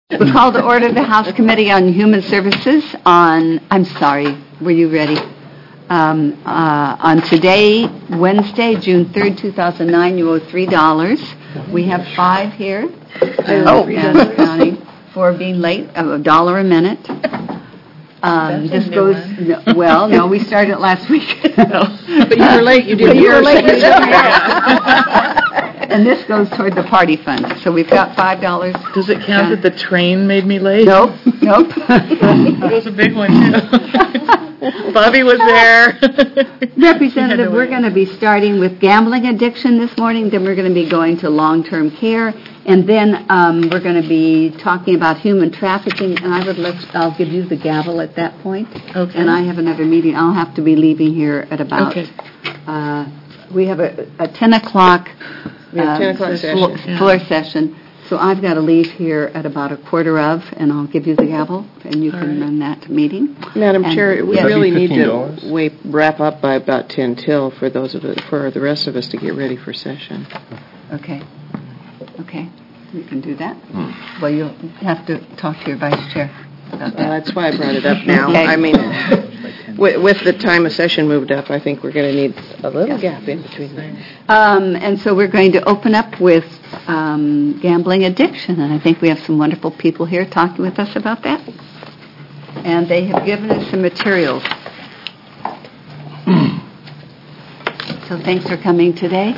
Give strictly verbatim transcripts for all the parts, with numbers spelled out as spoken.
We call to order the House Committee on Human Services on, I'm sorry, were you ready? Um, uh, on today, Wednesday, June third, two thousand nine, you owe three dollars. We have five here. Oh. And counting for being late, a dollar a minute. Um, this goes, no, well, no, we started last week. But you were late, you did You were yours. late, you did yours. And this goes toward the party fund. So we've got five dollars. Does it count that the train made me late? Nope, nope. It was a big one, too. Bobby was there. Representative, we're going to be starting with gambling addiction this morning, then we're going to be going to long-term care, and then um, we're going to be talking about human trafficking, and I would let, I'll give you the gavel at that point. Okay. And I have another meeting. I'll have to be leaving here at about, Okay. uh, we have a, a ten o'clock, We have ten o'clock uh, session. flo- floor session. So I've got to leave here at about a quarter of, and I'll give you the gavel, and you All can right. run that meeting. Madam And- Chair, we yes. really need fifteen dollars? to wait, wrap up by about ten till for those of us, for the rest of us to get ready for session. Okay. Okay. You can do that. Well, you'll have to talk to your vice chair about Uh, that. That's why I brought it up now. Okay. I mean, with, with the time of session moved up, I think we're going to need a little gap in between there. Um, and so we're going to open up with um, gambling addiction, and I think we have some wonderful people here talking with us about that. And they have given us some materials. So thanks for coming today.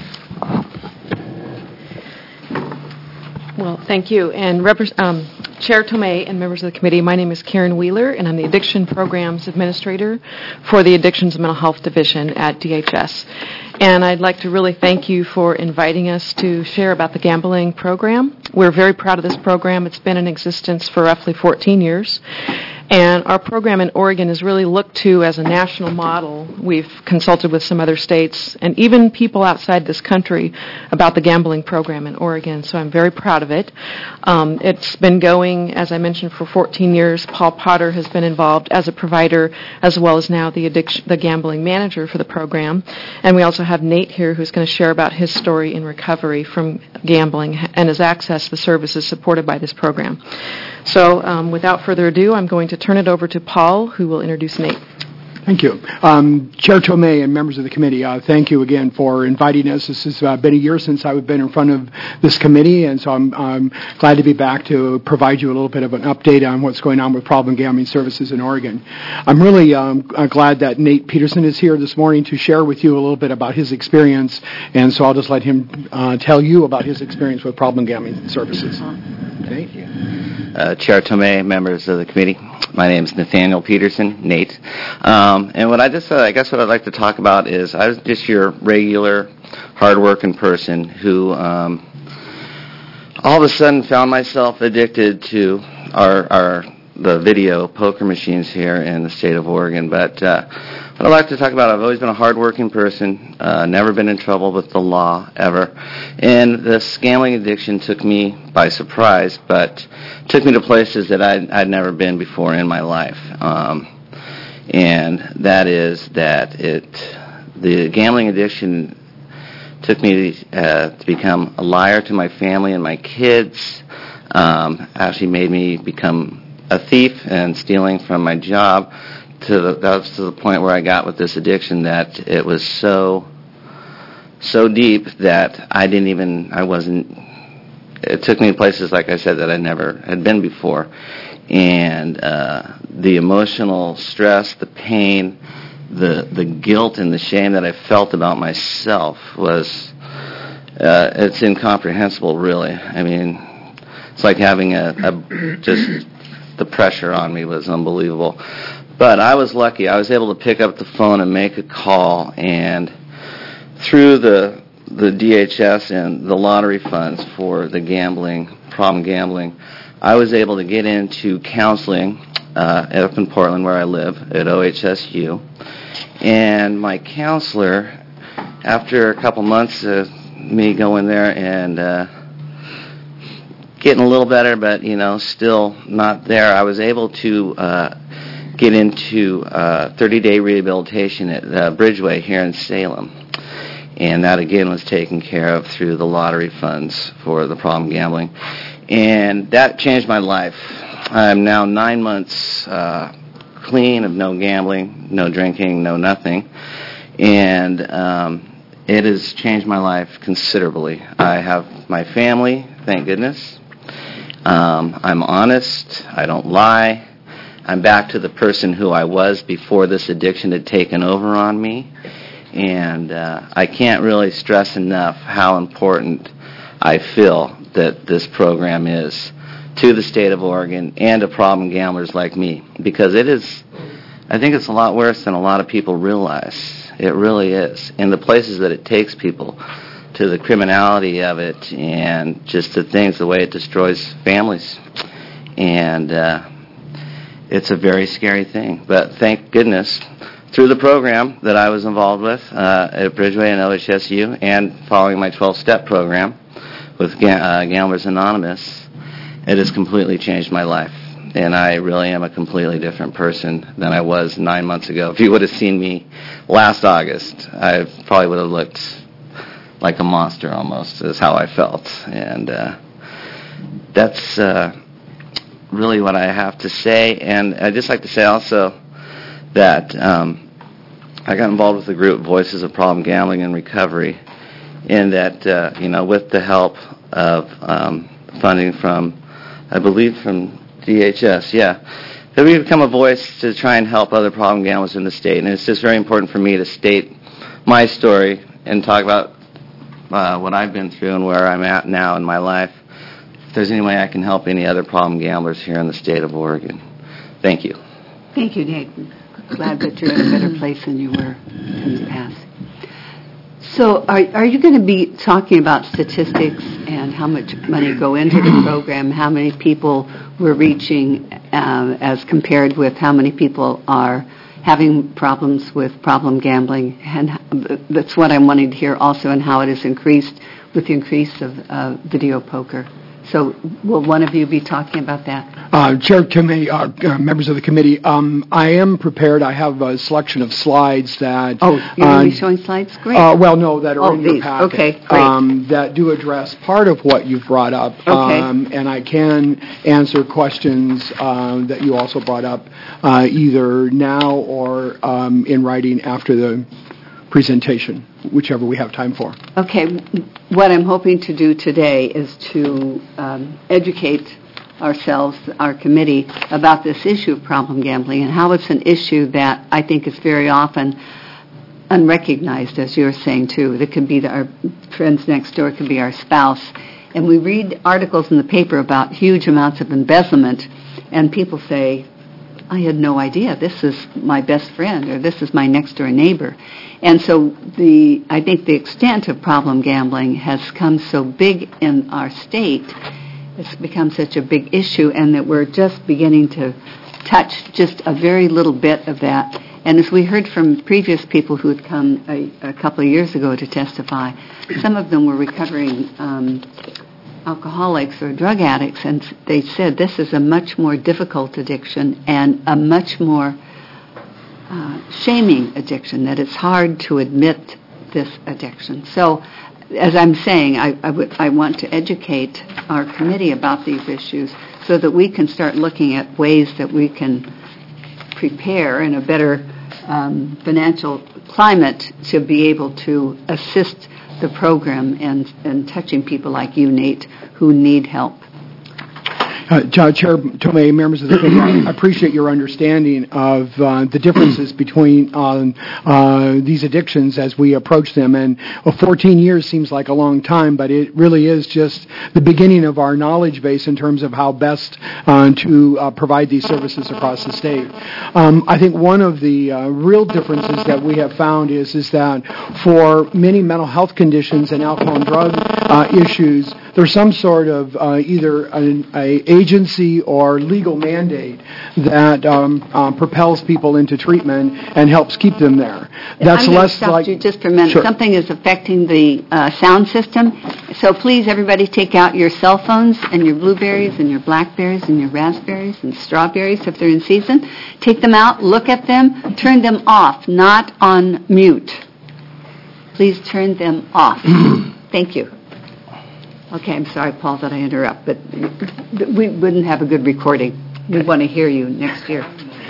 Well, thank you. And Repres- um, Chair Tomei and members of the committee, my name is Karen Wheeler, and I'm the Addiction Programs Administrator for the Addictions and Mental Health Division at D H S. And I'd like to really thank you for inviting us to share about the gambling program. We're very proud of this program. It's been in existence for roughly fourteen years. And our program in Oregon is really looked to as a national model. We've consulted with some other states and even people outside this country about the gambling program in Oregon, so I'm very proud of it. Um, it's been going, as I mentioned, for fourteen years. Paul Potter has been involved as a provider as well as now the addiction, the gambling manager for the program. And we also have Nate here who's going to share about his story in recovery from gambling and his access to the services supported by this program. So um, without further ado, I'm going to turn it over to Paul, who will introduce Nate. Thank you. Um, Chair Tomei and members of the committee, uh, thank you again for inviting us. This has uh, been a year since I've been in front of this committee, and so I'm, I'm glad to be back to provide you a little bit of an update on what's going on with problem gambling services in Oregon. I'm really um, uh, glad that Nate Peterson is here this morning to share with you a little bit about his experience, and so I'll just let him uh, tell you about his experience with problem gambling services. Thank you. Uh, Chair Tomei, members of the committee, my name is Nathaniel Peterson, Nate. Um, and what I just, uh, I guess what I'd like to talk about is I was just your regular, hard-working person who um, all of a sudden found myself addicted to our, our the video poker machines here in the state of Oregon. But uh, what I'd like to talk about, I've always been a hard-working person, uh, never been in trouble with the law, ever. And this gambling addiction took me by surprise, but took me to places that I'd, I'd never been before in my life. Um, and that is that it, the gambling addiction took me to, uh, to become a liar to my family and my kids, um, actually made me become a thief and stealing from my job. To the, that was to the point where I got with this addiction that it was so, so deep that I didn't even, I wasn't, it took me to places, like I said, that I never had been before. And uh, the emotional stress, the pain, the the guilt and the shame that I felt about myself was, uh, it's incomprehensible, really. I mean, it's like having a, a just, the pressure on me was unbelievable. But I was lucky. I was able to pick up the phone and make a call, and through the the D H S and the lottery funds for the gambling, problem gambling, I was able to get into counseling uh, up in Portland where I live at O H S U. And my counselor, after a couple months of me going there and uh, getting a little better, but, you know, still not there, I was able to uh, get into uh, thirty-day rehabilitation at uh, Bridgeway here in Salem. And that, again, was taken care of through the lottery funds for the problem gambling. And that changed my life. I'm now nine months uh, clean of no gambling, no drinking, no nothing. And um, it has changed my life considerably. I have my family, thank goodness. Um, I'm honest. I don't lie. I'm back to the person who I was before this addiction had taken over on me. And uh, I can't really stress enough how important I feel that this program is to the state of Oregon and to problem gamblers like me. Because it is, I think it's a lot worse than a lot of people realize. It really is. And the places that it takes people, to the criminality of it and just the things, the way it destroys families. And uh, it's a very scary thing. But thank goodness, through the program that I was involved with uh, at Bridgeway and O H S U and following my twelve-step program with Ga- uh, Gamblers Anonymous, it has completely changed my life. And I really am a completely different person than I was nine months ago. If you would have seen me last August, I probably would have looked like a monster almost, is how I felt. And uh, that's uh, really what I have to say. And I'd just like to say also that um, I got involved with the group Voices of Problem Gambling and Recovery, in that, uh, you know, with the help of um, funding from, I believe from D H S, yeah, that we become a voice to try and help other problem gamblers in the state. And it's just very important for me to state my story and talk about uh, what I've been through and where I'm at now in my life. If there's any way I can help any other problem gamblers here in the state of Oregon. Thank you. Thank you, Nate. Glad that you're in a better place than you were in the past. So are are you going to be talking about statistics and how much money go into the program, how many people we're reaching um, as compared with how many people are having problems with problem gambling? And that's what I'm wanting to hear also, and how it has increased with the increase of uh, video poker. So will one of you be talking about that? Uh, Chair Tomei, uh, uh, members of the committee, um, I am prepared. I have a selection of slides that... Oh, you're uh, going to be showing slides? Great. Uh, well, no, that are oh, in your these. packet. Okay, great. Um, that do address part of what you've brought up. Okay. Um, and I can answer questions um, that you also brought up uh, either now or um, in writing after the presentation, whichever we have time for. Okay, what I'm hoping to do today is to um, educate ourselves, our committee, about this issue of problem gambling and how it's an issue that I think is very often unrecognized, as you're saying, too. It could be the, our friends next door, it could be our spouse. And we read articles in the paper about huge amounts of embezzlement, and people say, I had no idea. This is my best friend, or this is my next-door neighbor. And so the I think the extent of problem gambling has come so big in our state, it's become such a big issue, and that we're just beginning to touch just a very little bit of that. And as we heard from previous people who had come a, a couple of years ago to testify, some of them were recovering um, alcoholics or drug addicts, and they said this is a much more difficult addiction and a much more uh, shaming addiction, that it's hard to admit this addiction. So, as I'm saying, I, I, w- I want to educate our committee about these issues so that we can start looking at ways that we can prepare in a better um, financial climate to be able to assist the program and, and touching people like you, Nate, who need help. Uh, Chair Tomei, members of the committee, I appreciate your understanding of uh, the differences between um, uh, these addictions as we approach them. And well, fourteen years seems like a long time, but it really is just the beginning of our knowledge base in terms of how best uh, to uh, provide these services across the state. Um, I think one of the uh, real differences that we have found is, is that for many mental health conditions and alcohol and drug uh, issues, there's some sort of uh, either an a agency or legal mandate that um, uh, propels people into treatment and helps keep them there. That's I'm less stop like you just for a minute. Sure. Something is affecting the uh, sound system. So please, everybody, take out your cell phones and your blueberries and your blackberries and your raspberries and strawberries if they're in season. Take them out, look at them, turn them off, not on mute. please turn them off. Thank you. Okay, I'm sorry, Paul, that I interrupt, but we wouldn't have a good recording. We want to hear you next year.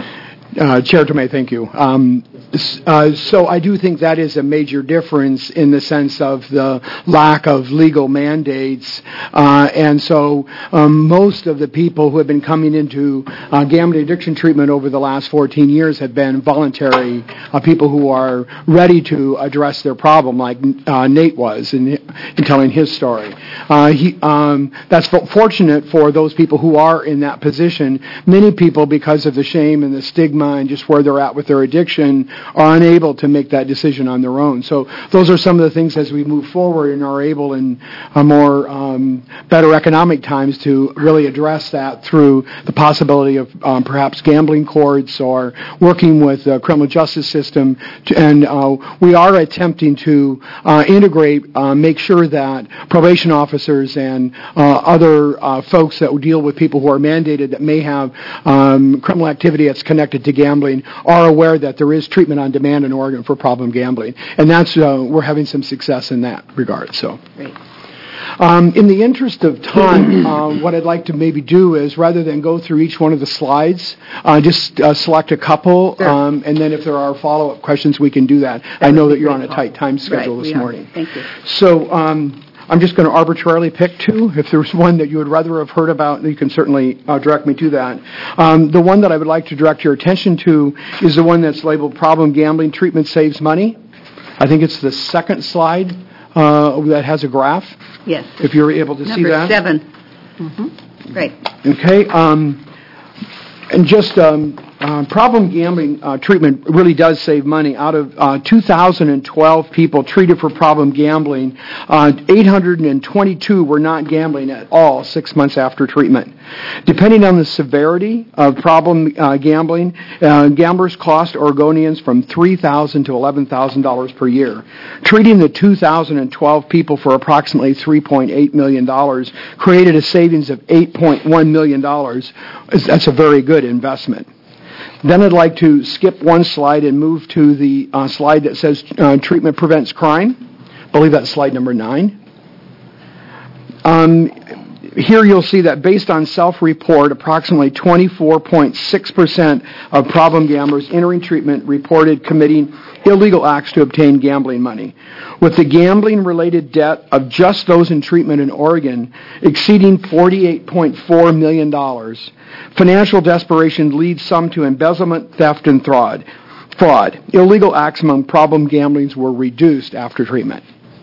Uh, Chair Tomei, thank you. Um, uh, so I do think that is a major difference in the sense of the lack of legal mandates. Uh, and so um, most of the people who have been coming into uh, gambling addiction treatment over the last fourteen years have been voluntary uh, people who are ready to address their problem, like uh, Nate was in, in telling his story. Uh, he, um, that's fortunate for those people who are in that position. Many people, because of the shame and the stigma and just where they're at with their addiction, are unable to make that decision on their own. So those are some of the things as we move forward and are able in a more um, better economic times to really address that through the possibility of um, perhaps gambling courts or working with the criminal justice system. To, and uh, we are attempting to uh, integrate, uh, make sure that probation officers and uh, other uh, folks that deal with people who are mandated that may have um, criminal activity that's connected to gambling are aware that there is treatment on demand in Oregon for problem gambling, and that's uh, we're having some success in that regard. So, Great. Um, in the interest of time, uh, what I'd like to maybe do is rather than go through each one of the slides, uh, just uh, select a couple, Sure. um, and then if there are follow-up questions, we can do that. That I know would that be you're great, on a Paul. tight time schedule Right, this we are. morning. Thank you. So. Um, I'm just going to arbitrarily pick two. If there's one that you would rather have heard about, you can certainly uh, direct me to that. Um, the one that I would like to direct your attention to is the one that's labeled Problem Gambling Treatment Saves Money. I think it's the second slide uh, that has a graph, Yes. if you're able to see Number that. seven. Mm-hmm. Great. Okay. Um, and just um, uh, problem gambling uh, treatment really does save money. Out of uh, two thousand twelve people treated for problem gambling, uh, eight hundred twenty-two were not gambling at all six months after treatment. Depending on the severity of problem uh, gambling, uh, gamblers cost Oregonians from three thousand dollars to eleven thousand dollars per year. Treating the two thousand twelve people for approximately three point eight million dollars created a savings of eight point one million dollars. That's a very good investment. Then I'd like to skip one slide and move to the uh, slide that says uh, treatment prevents crime. I believe that's slide number nine. Um, here you'll see that based on self-report, approximately twenty-four point six percent of problem gamblers entering treatment reported committing illegal acts to obtain gambling money. With the gambling-related debt of just those in treatment in Oregon exceeding forty-eight point four million dollars, financial desperation leads some to embezzlement, theft, and fraud. Fraud. Illegal acts among problem gamblings were reduced after treatment.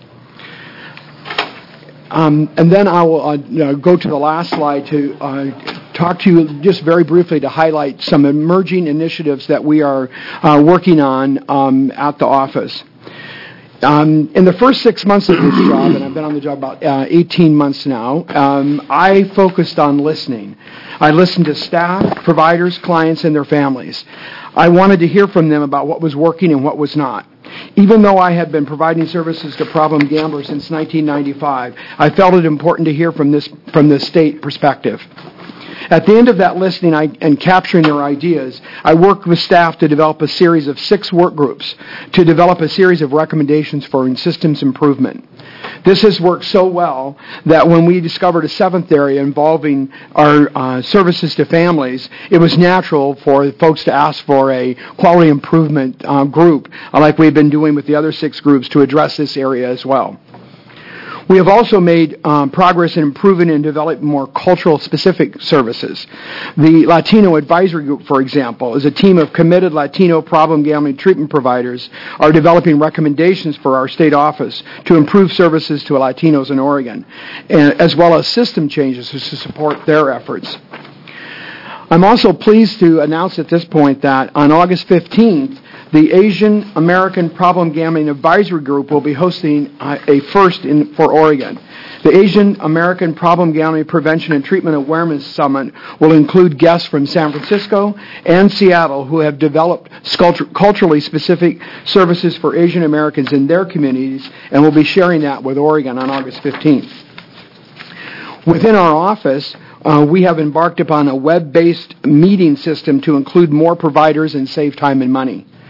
Um, and then I will uh, uh, go to the last slide to uh, talk to you just very briefly to highlight some emerging initiatives that we are uh, working on um, at the office. Um, in the first six months of this job, and I've been on the job about uh, eighteen months now, um, I focused on listening. I listened to staff, providers, clients, and their families. I wanted to hear from them about what was working and what was not. Even though I had been providing services to problem gamblers since nineteen ninety-five, I felt it important to hear from this from the state perspective. At the end of that listening I, and capturing their ideas, I worked with staff to develop a series of six work groups to develop a series of recommendations for systems improvement. This has worked so well that when we discovered a seventh area involving our uh, services to families, it was natural for folks to ask for a quality improvement uh, group, like we've been doing with the other six groups, to address this area as well. We have also made um, progress in improving and developing more cultural-specific services. The Latino Advisory Group, for example, is a team of committed Latino problem gambling treatment providers are developing recommendations for our state office to improve services to Latinos in Oregon, and, as well as system changes to support their efforts. I'm also pleased to announce at this point that on August fifteenth, the Asian American Problem Gambling Advisory Group will be hosting a first in, for Oregon. The Asian American Problem Gambling Prevention and Treatment Awareness Summit will include guests from San Francisco and Seattle who have developed culturally specific services for Asian Americans in their communities, and will be sharing that with Oregon on August fifteenth. Within our office, uh, we have embarked upon a web-based meeting system to include more providers and save time and money.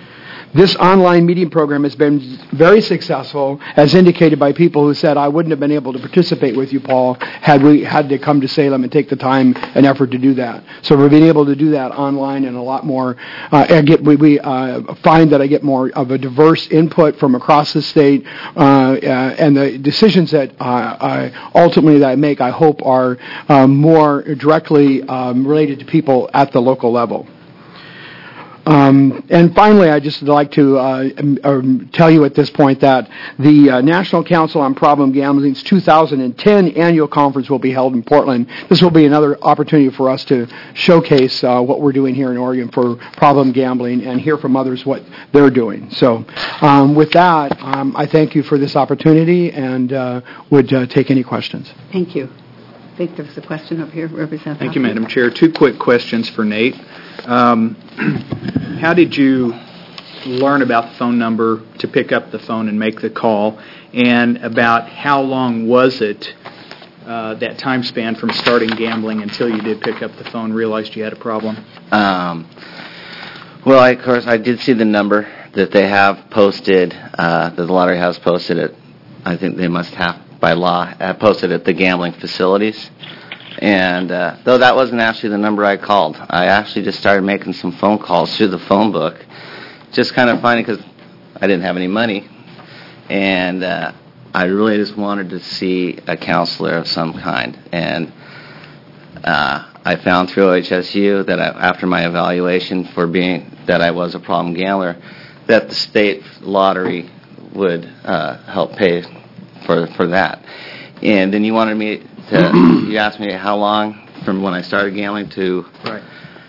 this online meeting program has been very successful, as indicated by people who said, I wouldn't have been able to participate with you, Paul, had we had to come to Salem and take the time and effort to do that. So we're being able to do that online and a lot more. Uh, I get, we we uh, find that I get more of a diverse input from across the state, uh, uh, and the decisions that uh, I, ultimately that I make, I hope, are uh, more directly um, related to people at the local level. Um, and finally, I'd just like to uh, um, tell you at this point that the uh, National Council on Problem Gambling's two thousand ten annual conference will be held in Portland. This will be another opportunity for us to showcase uh, what we're doing here in Oregon for problem gambling and hear from others what they're doing. So um, with that, um, I thank you for this opportunity and uh, would uh, take any questions. Thank you. I think there's a question over here, Representative. Thank you, Madam Chair. Two quick questions for Nate. Um, how did you learn about the phone number to pick up the phone and make the call? And about how long was it, uh, that time span from starting gambling until you did pick up the phone, realized you had a problem? Um, well, I, of course, I did see the number that they have posted, uh, that the lottery has posted it. I think they must have, by law, have posted at the gambling facilities. And uh, though that wasn't actually the number I called, I actually just started making some phone calls through the phone book, just kind of finding, because I didn't have any money, and uh, I really just wanted to see a counselor of some kind. And uh, I found through O H S U that I, after my evaluation for being that I was a problem gambler, that the state lottery would uh, help pay for for that. And then you wanted me to, you asked me how long from when I started gambling to... Right.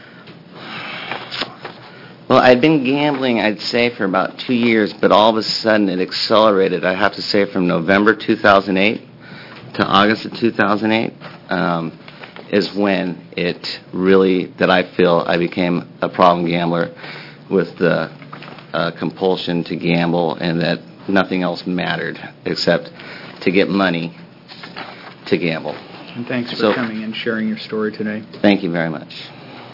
Well, I'd been gambling, I'd say, for about two years, but all of a sudden it accelerated. I have to say from November two thousand eight to August of two thousand eight um, is when it really, that I feel I became a problem gambler with the uh, compulsion to gamble, and that nothing else mattered except to get money to gamble. And thanks for So- coming and sharing your story today. Thank you very much.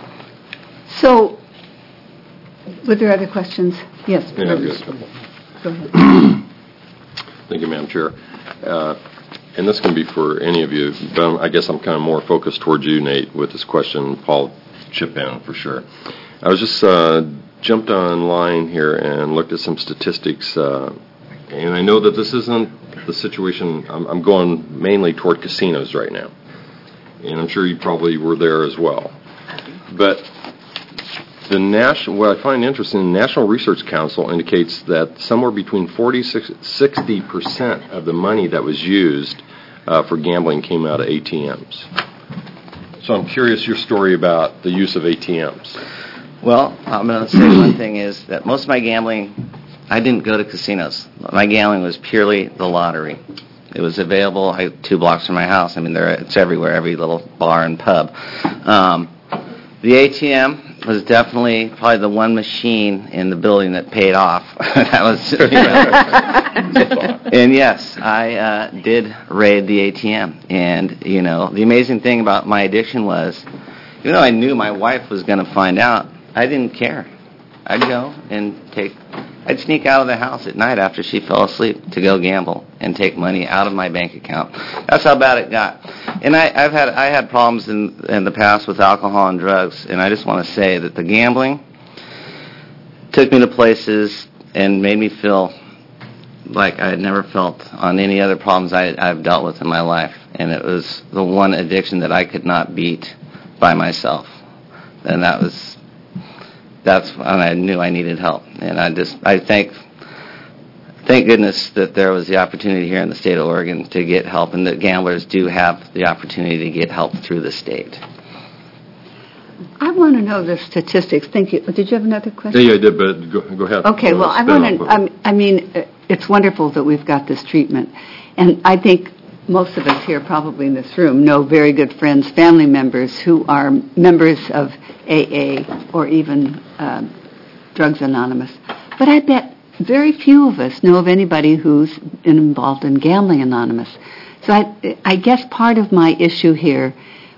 So, were there other questions? Yes. Yeah, I've Rivers. got a couple. Go ahead. Thank you, Madam Chair. Uh, and this can be for any of you, but I'm- I guess I'm kind of more focused towards you, Nate, with this question. Paul, chip in for sure. I was just uh, jumped online here and looked at some statistics, uh, and I know that this isn't the situation. I'm, I'm going mainly toward casinos right now, and I'm sure you probably were there as well. But the national, what I find interesting, the National Research Council indicates that somewhere between forty to sixty percent of the money that was used uh, for gambling came out of A T Ms. So I'm curious your story about the use of A T Ms. Well, I'm going to say one thing is that most of my gambling, I didn't go to casinos. My gambling was purely the lottery. It was available I, two blocks from my house. I mean, there it's everywhere, every little bar and pub. Um, the A T M was definitely probably the one machine in the building that paid off. That was, you know. And yes, I uh, did raid the A T M. And, you know, the amazing thing about my addiction was, even though I knew my wife was going to find out, I didn't care. I'd go and take, I'd sneak out of the house at night after she fell asleep to go gamble and take money out of my bank account. That's how bad it got. And I, I've had I had problems in in the past with alcohol and drugs, and I just want to say that the gambling took me to places and made me feel like I had never felt on any other problems I, I've dealt with in my life. And it was the one addiction that I could not beat by myself. And that was, that's when I knew I needed help. And I just, I thank, thank goodness that there was the opportunity here in the state of Oregon to get help, and that gamblers do have the opportunity to get help through the state. I want to know the statistics. Thank you. Did you have another question? Yeah, yeah, I did, but go, go ahead. Okay, well, I Spin want off to, of it. um, I mean, uh, it's wonderful that we've got this treatment. And I think most of us here, probably in this room, know very good friends, family members who are members of A A or even um, Drugs Anonymous. But I bet very few of us know of anybody who's been involved in Gambling Anonymous. So I, I guess part of my issue here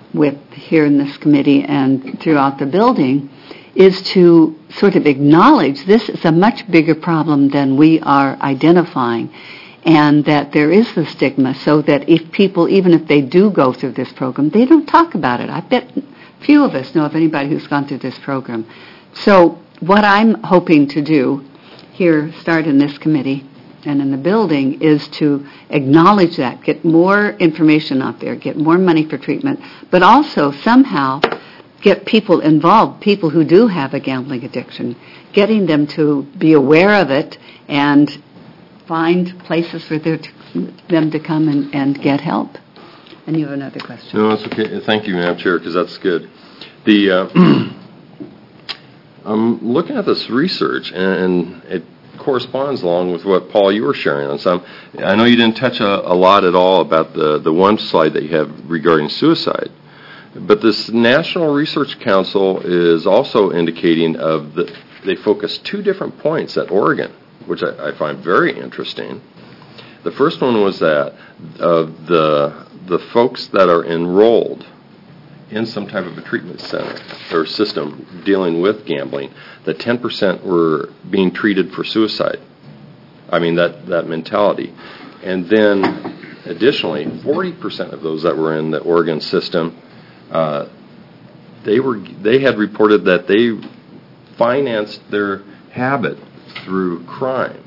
with here in this committee and throughout the building is to sort of acknowledge this is a much bigger problem than we are identifying, and that there is the stigma, so that if people, even if they do go through this program, they don't talk about it. I bet few of us know of anybody who's gone through this program. So what I'm hoping to do here, start in this committee and in the building, is to acknowledge that, get more information out there, get more money for treatment, but also somehow get people involved, people who do have a gambling addiction, getting them to be aware of it and find places for their t- them to come and, and get help. And you have another question. No, that's okay. Thank you, Madam Chair, because that's good. The uh, I'm looking at this research, and it corresponds along with what, Paul, you were sharing on some. I know you didn't touch a, a lot at all about the, the one slide that you have regarding suicide. But this National Research Council is also indicating of the, they focus two different points at Oregon, which I, I find very interesting. The first one was that of the the folks that are enrolled in some type of a treatment center or system dealing with gambling, that ten percent were being treated for suicide. I mean, that, that mentality. And then additionally, forty percent of those that were in the Oregon system, Uh, they were they had reported that they financed their habit through crime.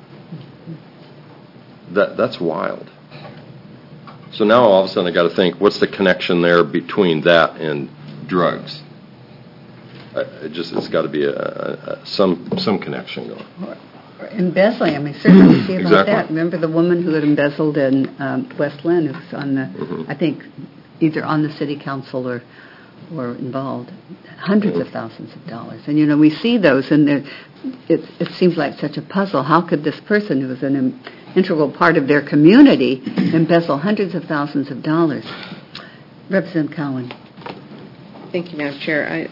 That that's wild. So now all of a sudden I got to think, what's the connection there between that and drugs? I, it just it's got to be a, a, a, some some connection going. Embezzling, I mean, certainly see about Exactly. that. Remember the woman who had embezzled in um, West Lynn, who was on the, Mm-hmm. I think, either on the city council or or involved, hundreds of thousands of dollars. And, you know, we see those, and it, it seems like such a puzzle. How could this person, who was an im- integral part of their community, embezzle hundreds of thousands of dollars? Representative Cowan. Thank you, Madam Chair. I,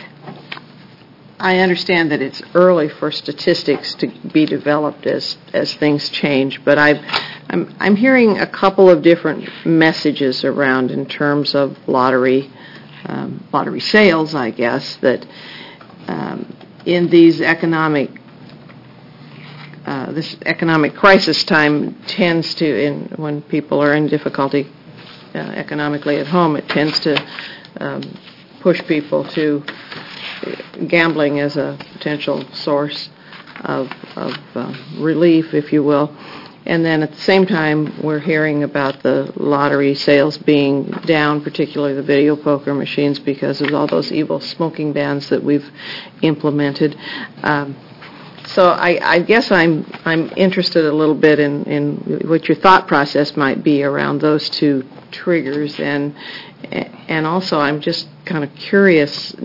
I understand that it's early for statistics to be developed as, as things change, but I, I'm, I'm hearing a couple of different messages around in terms of lottery, um, lottery sales, I guess, that um, in these economic, uh, this economic crisis time tends to, in, when people are in difficulty uh, economically at home, it tends to um, push people to gambling as a potential source of, of uh, relief, if you will. And then at the same time, we're hearing about the lottery sales being down, particularly the video poker machines, because of all those evil smoking bans that we've implemented. Um, so I, I guess I'm I'm interested a little bit in, in what your thought process might be around those two triggers, and and also I'm just kind of curious.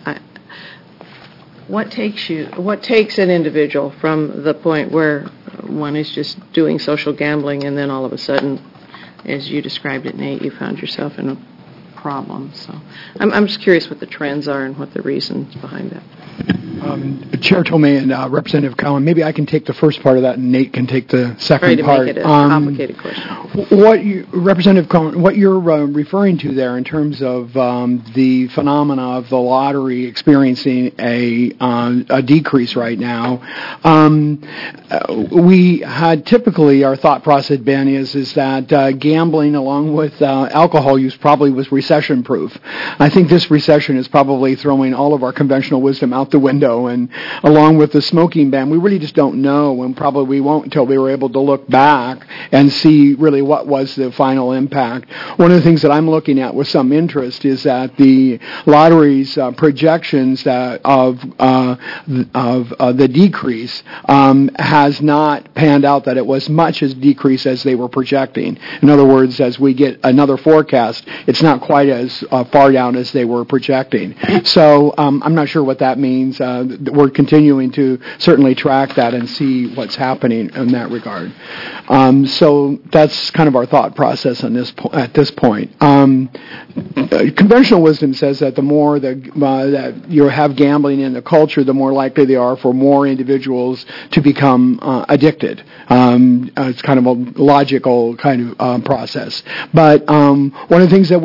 What takes you? What takes an individual from the point where one is just doing social gambling, and then all of a sudden, as you described it, Nate, you found yourself in a problem? So, I'm, I'm just curious what the trends are and what the reasons behind that. Um, Chair Tomei and uh, Representative Cowan, maybe I can take the first part of that, and Nate can take the second Try to part. make it a Um, complicated question. What you, Representative Cohen, what you're uh, referring to there in terms of um, the phenomena of the lottery experiencing a, uh, a decrease right now, um, uh, we had typically, our thought process, Ben, is, is that uh, gambling along with uh, alcohol use probably was recession-proof. I think this recession is probably throwing all of our conventional wisdom out the window, and along with the smoking ban, we really just don't know, and probably we won't until we were able to look back and see really what was the final impact. One of the things that I'm looking at with some interest is that the lottery's uh, projections that of uh, of uh, the decrease um, has not panned out that it was much as decrease as they were projecting. In other words, as we get another forecast, it's not quite as uh, far down as they were projecting. So um, I'm not sure what that means. Uh, we're continuing to certainly track that and see what's happening in that regard. Um, so that's kind of our thought process on this po- at this point. Um, conventional wisdom says that the more the, uh, that you have gambling in the culture, the more likely they are for more individuals to become uh, addicted. Um, uh, it's kind of a logical kind of uh, process. But um, one of the things that we have ex-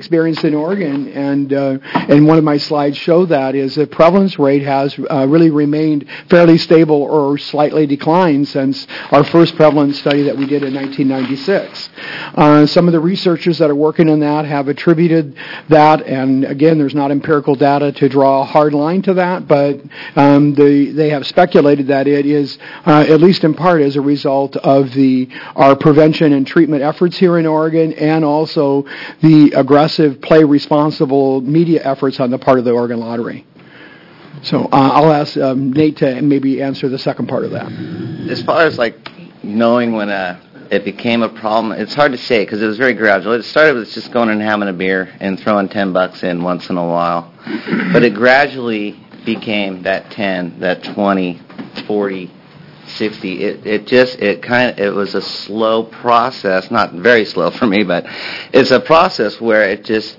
experienced in Oregon, and uh, and one of my slides show that, is the prevalence rate has uh, really remained fairly stable or slightly declined since our first prevalence study that we did in nineteen ninety-six. Uh, some of the researchers that are working on that have attributed that, and again, there's not empirical data to draw a hard line to that, but um, they, they have speculated that it is, uh, at least in part, as a result of the our prevention and treatment efforts here in Oregon, and also the aggressive play responsible media efforts on the part of the Oregon Lottery. So uh, I'll ask um, Nate to maybe answer the second part of that. As far as like knowing when uh, it became a problem, it's hard to say because it was very gradual. It started with just going and having a beer and throwing ten bucks in once in a while, but it gradually became that ten, that twenty, forty, sixty. It it just it kind of it was a slow process, not very slow for me, but it's a process where it just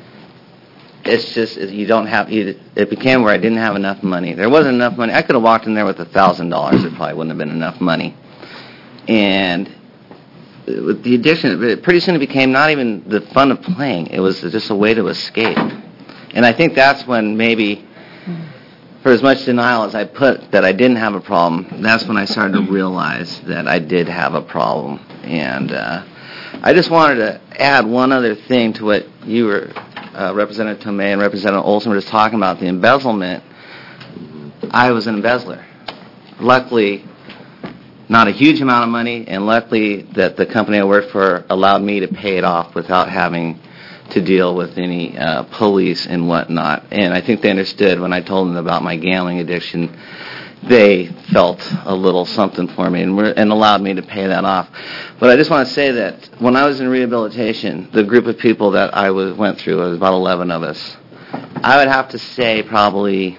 it's just you don't have you, it became where I didn't have enough money. There wasn't enough money. I could have walked in there with a thousand dollars. It probably wouldn't have been enough money. And with the addiction, it pretty soon it became not even the fun of playing. It was just a way to escape. And I think that's when maybe, for as much denial as I put that I didn't have a problem, that's when I started to realize that I did have a problem. And uh, I just wanted to add one other thing to what you were, uh, Representative Tomei and Representative Olson were just talking about, the embezzlement. I was an embezzler. Luckily, not a huge amount of money, and luckily that the company I worked for allowed me to pay it off without having to deal with any uh, police and whatnot. And I think they understood when I told them about my gambling addiction. They felt a little something for me and, were, and allowed me to pay that off. But I just want to say that when I was in rehabilitation, the group of people that I was, went through, it was about eleven of us, I would have to say probably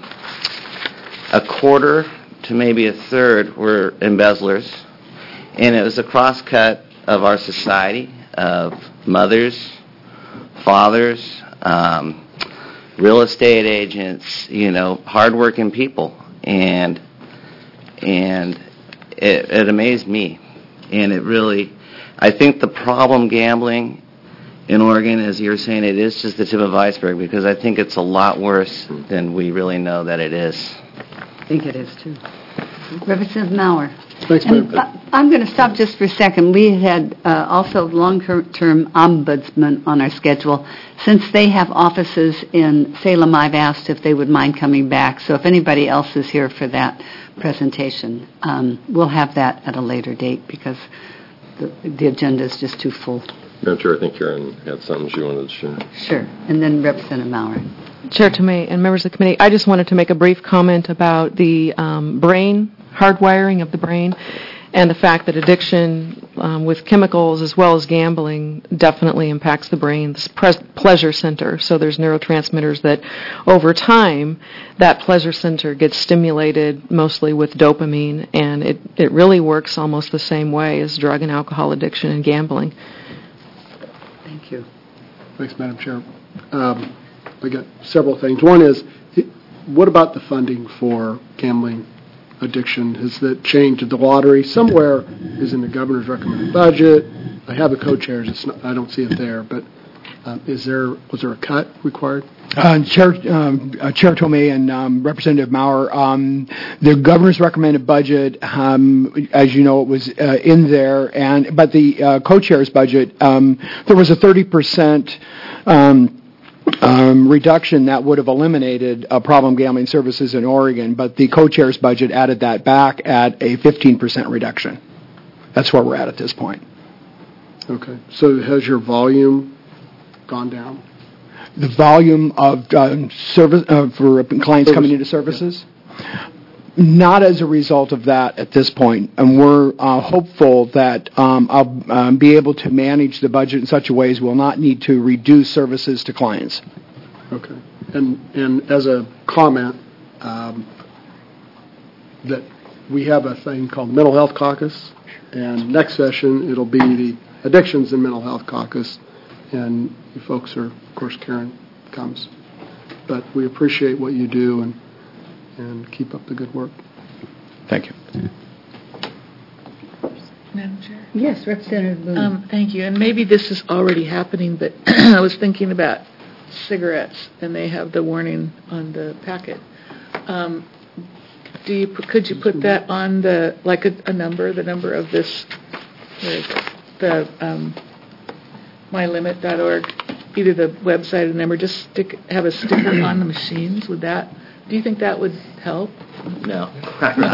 a quarter to maybe a third were embezzlers. And it was a cross-cut of our society, of mothers, fathers, um, real estate agents, you know, hardworking people. And and it, it amazed me. And it really, I think the problem gambling in Oregon, as you're saying, it is just the tip of the iceberg, because I think it's a lot worse than we really know that it is. I think it is, too. Representative Maurer. Thanks, and I'm going to stop just for a second. We had uh, also long-term ombudsman on our schedule. Since they have offices in Salem, I've asked if they would mind coming back. So if anybody else is here for that presentation, um, we'll have that at a later date because the, the agenda is just too full. Madam Chair, I think Karen had something she wanted to share. Sure. And then Representative Maurer. Chair Tomei and members of the committee, I just wanted to make a brief comment about the um, brain, hardwiring of the brain, and the fact that addiction um, with chemicals as well as gambling definitely impacts the brain, the pres- pleasure center. So there's neurotransmitters that over time, that pleasure center gets stimulated mostly with dopamine, and it, it really works almost the same way as drug and alcohol addiction and gambling. Thank you. Thanks, Madam Chair. Um, I got several things. One is, what about the funding for gambling addiction? Has that changed? The lottery somewhere is in the governor's recommended budget. I have the co-chairs. It's not, I don't see it there, but uh, is there was there a cut required? Uh, Chair, um, uh, Chair Tomei and um, Representative Maurer, um, the governor's recommended budget, um, as you know, it was uh, in there, and but the uh, co-chair's budget, um, there was a thirty percent um, um, reduction that would have eliminated uh, problem gambling services in Oregon, but the co-chair's budget added that back at a fifteen percent reduction. That's where we're at at this point. Okay. So has your volume gone down? The volume of uh, service uh, for clients Service. coming into services? Not as a result of that at this point, and we're uh, hopeful that um, I'll um, be able to manage the budget in such a way as we'll not need to reduce services to clients. Okay. And and as a comment, um, that we have a thing called the Mental Health Caucus, and next session it'll be the Addictions and Mental Health Caucus, and you folks are, of course, Karen comes. But we appreciate what you do, and and keep up the good work. Thank you. Madam Chair? Yes, Representative Boone. Um, thank you. And maybe this is already happening, but I was thinking about cigarettes, and they have the warning on the packet. Um, do you could you put that on the like a, a number, the number of this? Where is it? The um, my limit dot org, either the website or the number. Just stick have a sticker on the machines. Would that? Do you think that would help? No, I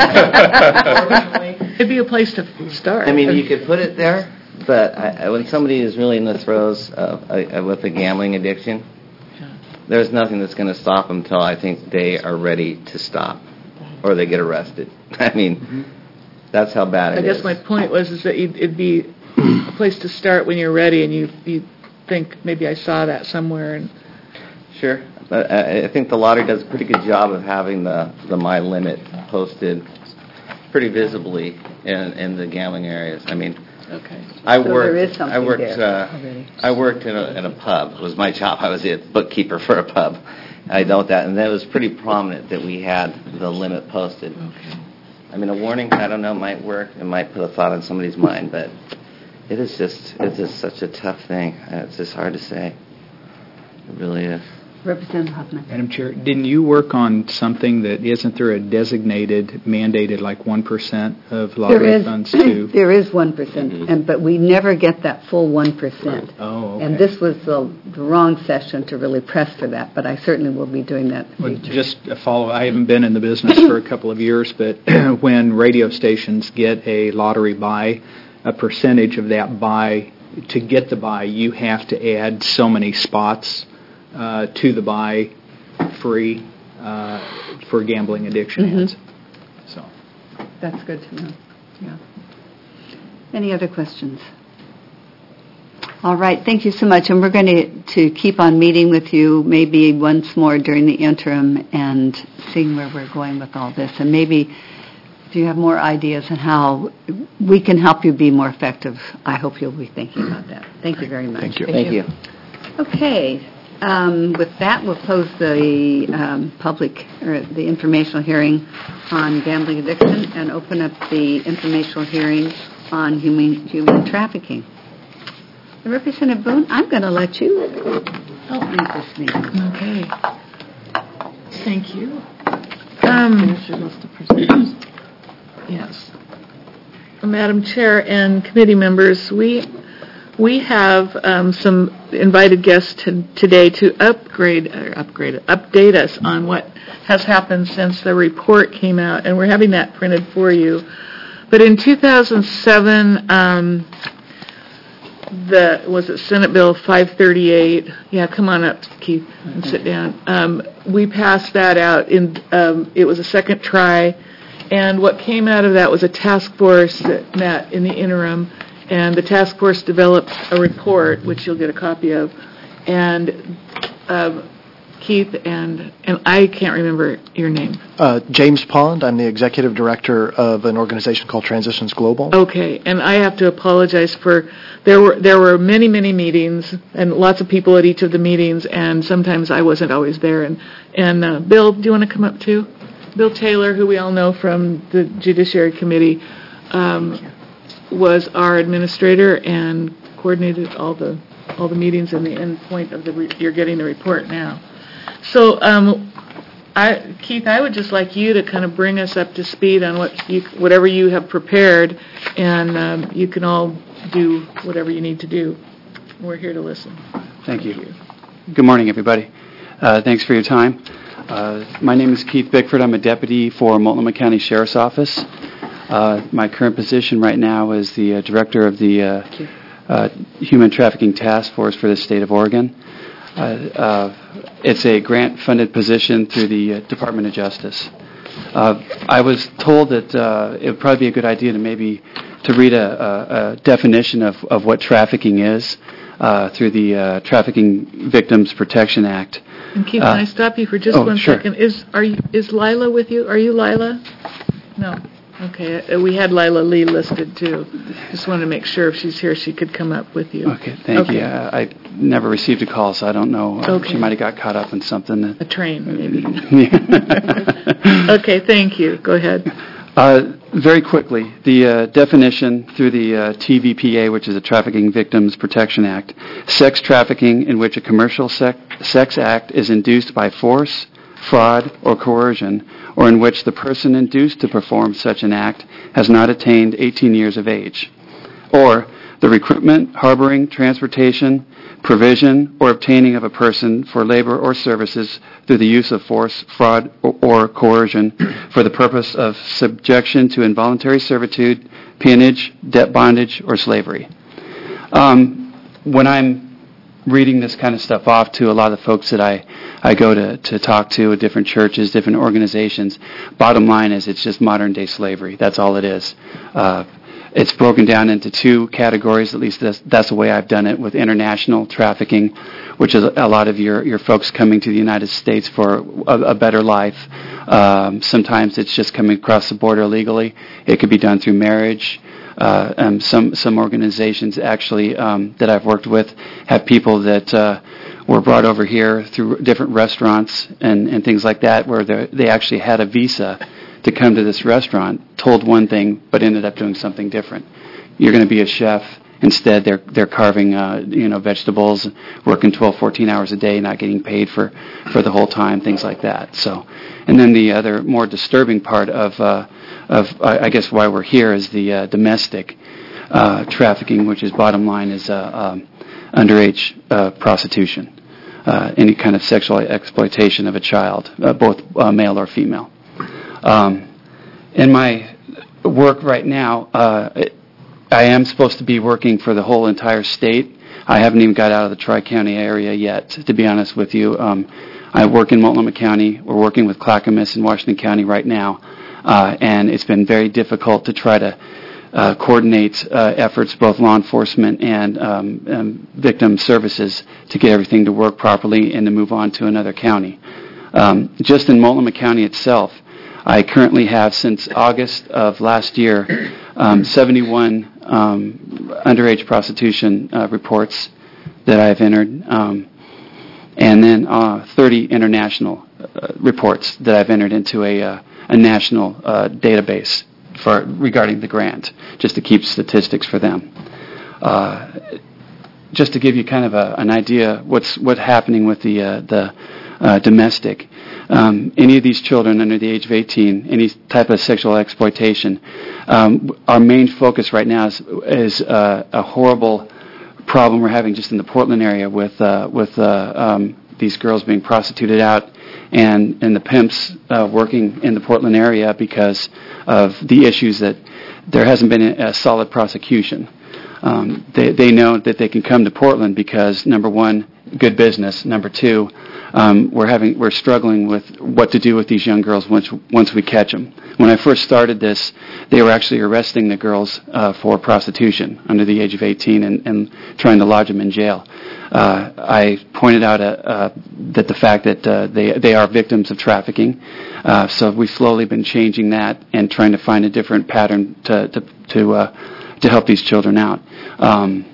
really. It'd be a place to start. I mean, you could put it there, but I, I, when somebody is really in the throes of uh, with a gambling addiction, Yeah. there's nothing that's going to stop them until I think they are ready to stop, or they get arrested. I mean, mm-hmm. that's how bad it I guess is. my point was is that you'd, it'd be a place to start when you're ready, and you you think maybe I saw that somewhere. And Sure. But I I think the lottery does a pretty good job of having the, the My Limit posted pretty visibly in, in the gambling areas. I mean, okay. I So worked. there is something I worked. there Uh, already. I worked in a, in a pub. It was my job. I was the bookkeeper for a pub. I dealt that, and that was pretty prominent that we had the limit posted. Okay. I mean, a warning. I don't know. Might work. It might put a thought in somebody's mind, but it is just. It's just such a tough thing. It's just hard to say. It really is. Representative Huffman. Madam Chair, didn't you work on something that isn't there a designated, mandated, like one percent of lottery There is, funds to? there is one percent, Mhm. and but we never get that full one percent. Oh, okay. And this was the, the wrong session to really press for that, but I certainly will be doing that in the Well, future. just a follow. I haven't been in the business for a couple of years, but when radio stations get a lottery buy, a percentage of that buy, to get the buy, you have to add so many spots uh, to the buy free uh, for gambling addiction Mhm. ads. So. That's good to know, yeah. Any other questions? All right, thank you so much, and we're going to, to keep on meeting with you maybe once more during the interim and seeing where we're going with all this, and maybe if you have more ideas on how we can help you be more effective, I hope you'll be thinking about that. Thank you very much. Thank you. Thank you. Okay, um, with that, we'll close the um, public, or the informational hearing on gambling addiction and open up the informational hearing on human, human trafficking. Representative Boone, I'm going to let you lead this meeting. Okay. Thank you. Um, yes. Madam Chair and committee members, we we have um, some invited guests to, today to upgrade, or upgrade, update us on what has happened since the report came out, and we're having that printed for you. But in two thousand seven, um, the was it Senate Bill five thirty-eight? Yeah, come on up, Keith, and sit down. Um, we passed that out. In um, it was a second try, and what came out of that was a task force that met in the interim, and the task force developed a report, which you'll get a copy of, and um, Keith and and I can't remember your name. Uh, James Pond. I'm the executive director of an organization called Transitions Global. Okay, and I have to apologize for there were there were many many meetings and lots of people at each of the meetings, and sometimes I wasn't always there. And and uh, Bill, do you want to come up too? Bill Taylor, who we all know from the Judiciary Committee, um, was our administrator and coordinated all the all the meetings and the end point of the re- you're getting the report now. So, um, I, Keith, I would just like you to kind of bring us up to speed on what you, whatever you have prepared, and um, you can all do whatever you need to do. We're here to listen. Thank you. Good morning, everybody. Uh, thanks for your time. Uh, my name is Keith Bickford. I'm a deputy for Multnomah County Sheriff's Office. Uh, my current position right now is the uh, director of the uh, uh, Human Trafficking Task Force for the state of Oregon. Uh, uh, it's a grant-funded position through the uh, Department of Justice. Uh, I was told that uh, it would probably be a good idea to maybe to read a, a, a definition of, of what trafficking is uh, through the uh, Trafficking Victims Protection Act. And Keith, Uh, can I stop you for just oh, one sure. second? Is are you is Lila with you? Are you Lila? No. Okay. Uh, we had Lila Lee listed too. Just wanted to make sure if she's here, she could come up with you. Okay, thank Okay. you. Uh, I never received a call, so I don't know. Uh, Okay. She might have got caught up in something. That, A train, maybe. Yeah. Okay. Thank you. Go ahead. Uh, very quickly, the uh, definition through the uh, T V P A, which is the Trafficking Victims Protection Act, sex trafficking in which a commercial sec- sex act is induced by force, fraud, or coercion, or in which the person induced to perform such an act has not attained eighteen years of age, or the recruitment, harboring, transportation, provision, or obtaining of a person for labor or services through the use of force, fraud, or, or coercion for the purpose of subjection to involuntary servitude, peonage, debt bondage, or slavery. Um, when I'm reading this kind of stuff off to a lot of the folks that I, I go to, to talk to at different churches, different organizations, bottom line is it's just modern-day slavery. That's all it is. Uh, It's broken down into two categories, at least that's, that's the way I've done it, with international trafficking, which is a lot of your, your folks coming to the United States for a, a better life. Um, sometimes it's just coming across the border illegally. It could be done through marriage. Uh, um, some some organizations actually um, that I've worked with have people that uh, were brought over here through different restaurants and, and things like that, where they actually had a visa to come to this restaurant, told one thing, but ended up doing something different. You're going to be a chef. Instead, they're they're carving, uh, you know, vegetables, working twelve, fourteen hours a day, not getting paid for, for the whole time, things like that. So, and then the other more disturbing part of uh, of I guess why we're here is the uh, domestic uh, trafficking, which is bottom line is uh, um, underage uh, prostitution, uh, any kind of sexual exploitation of a child, uh, both uh, male or female. Um, in my work right now, uh, I am supposed to be working for the whole entire state. I haven't even got out of the Tri-County area yet, to be honest with you. Um, I work in Multnomah County. We're working with Clackamas in Washington County right now, uh, and it's been very difficult to try to uh, coordinate uh, efforts, both law enforcement and um, um, victim services, to get everything to work properly and to move on to another county. Um, just in Multnomah County itself, I currently have, since August of last year, um, seventy-one um, underage prostitution uh, reports that I've entered, um, and then uh, thirty international uh, reports that I've entered into a, uh, a national uh, database for regarding the grant, just to keep statistics for them. Uh, just to give you kind of a, an idea what's what's happening with the uh, the uh, domestic. Um, any of these children under the age of eighteen, any type of sexual exploitation, um, our main focus right now is, is uh, a horrible problem we're having just in the Portland area with uh, with uh, um, these girls being prostituted out, and, and the pimps uh, working in the Portland area because of the issues that there hasn't been a, a solid prosecution. Um, they, they know that they can come to Portland because, number one, good business. Number two, um, we're having we're struggling with what to do with these young girls once once we catch them. When I first started this, they were actually arresting the girls uh, for prostitution under the age of eighteen and, and trying to lodge them in jail. Uh, I pointed out uh, uh, that the fact that uh, they they are victims of trafficking, uh, so we've slowly been changing that and trying to find a different pattern to to to, uh, to help these children out. Um,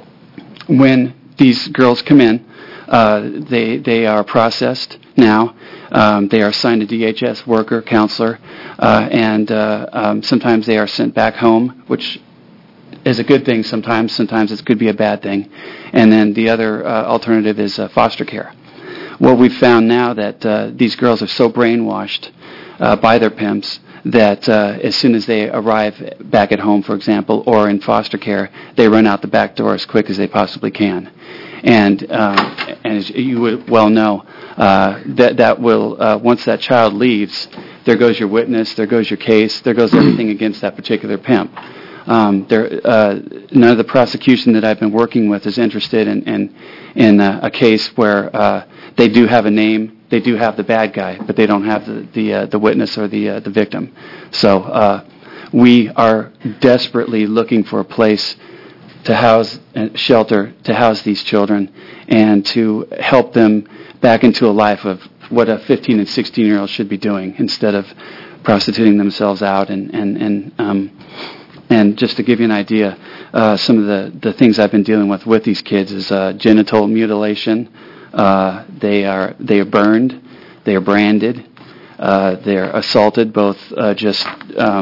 when these girls come in, uh, they they are processed now. Um, they are assigned a D H S worker, counselor, uh, and uh, um, sometimes they are sent back home, which is a good thing sometimes. Sometimes it could be a bad thing. And then the other uh, alternative is uh, foster care. What we've found now that uh, these girls are so brainwashed uh, by their pimps that uh, as soon as they arrive back at home, for example, or in foster care, they run out the back door as quick as they possibly can. And, uh, and as you would well know, uh, that that will uh, once that child leaves, there goes your witness, there goes your case, there goes everything against that particular pimp. Um, there, uh, none of the prosecution that I've been working with is interested in in, in uh, a case where uh, they do have a name, they do have the bad guy, but they don't have the the, uh, the witness or the uh, the victim. So uh, we are desperately looking for a place to house, uh, shelter, to house these children, and to help them back into a life of what a fifteen and sixteen year old should be doing instead of prostituting themselves out and and and. Um, And just to give you an idea, uh, some of the, the things I've been dealing with with these kids is uh, genital mutilation. Uh, they are they are burned, they are branded, uh, they're assaulted, both uh, just um,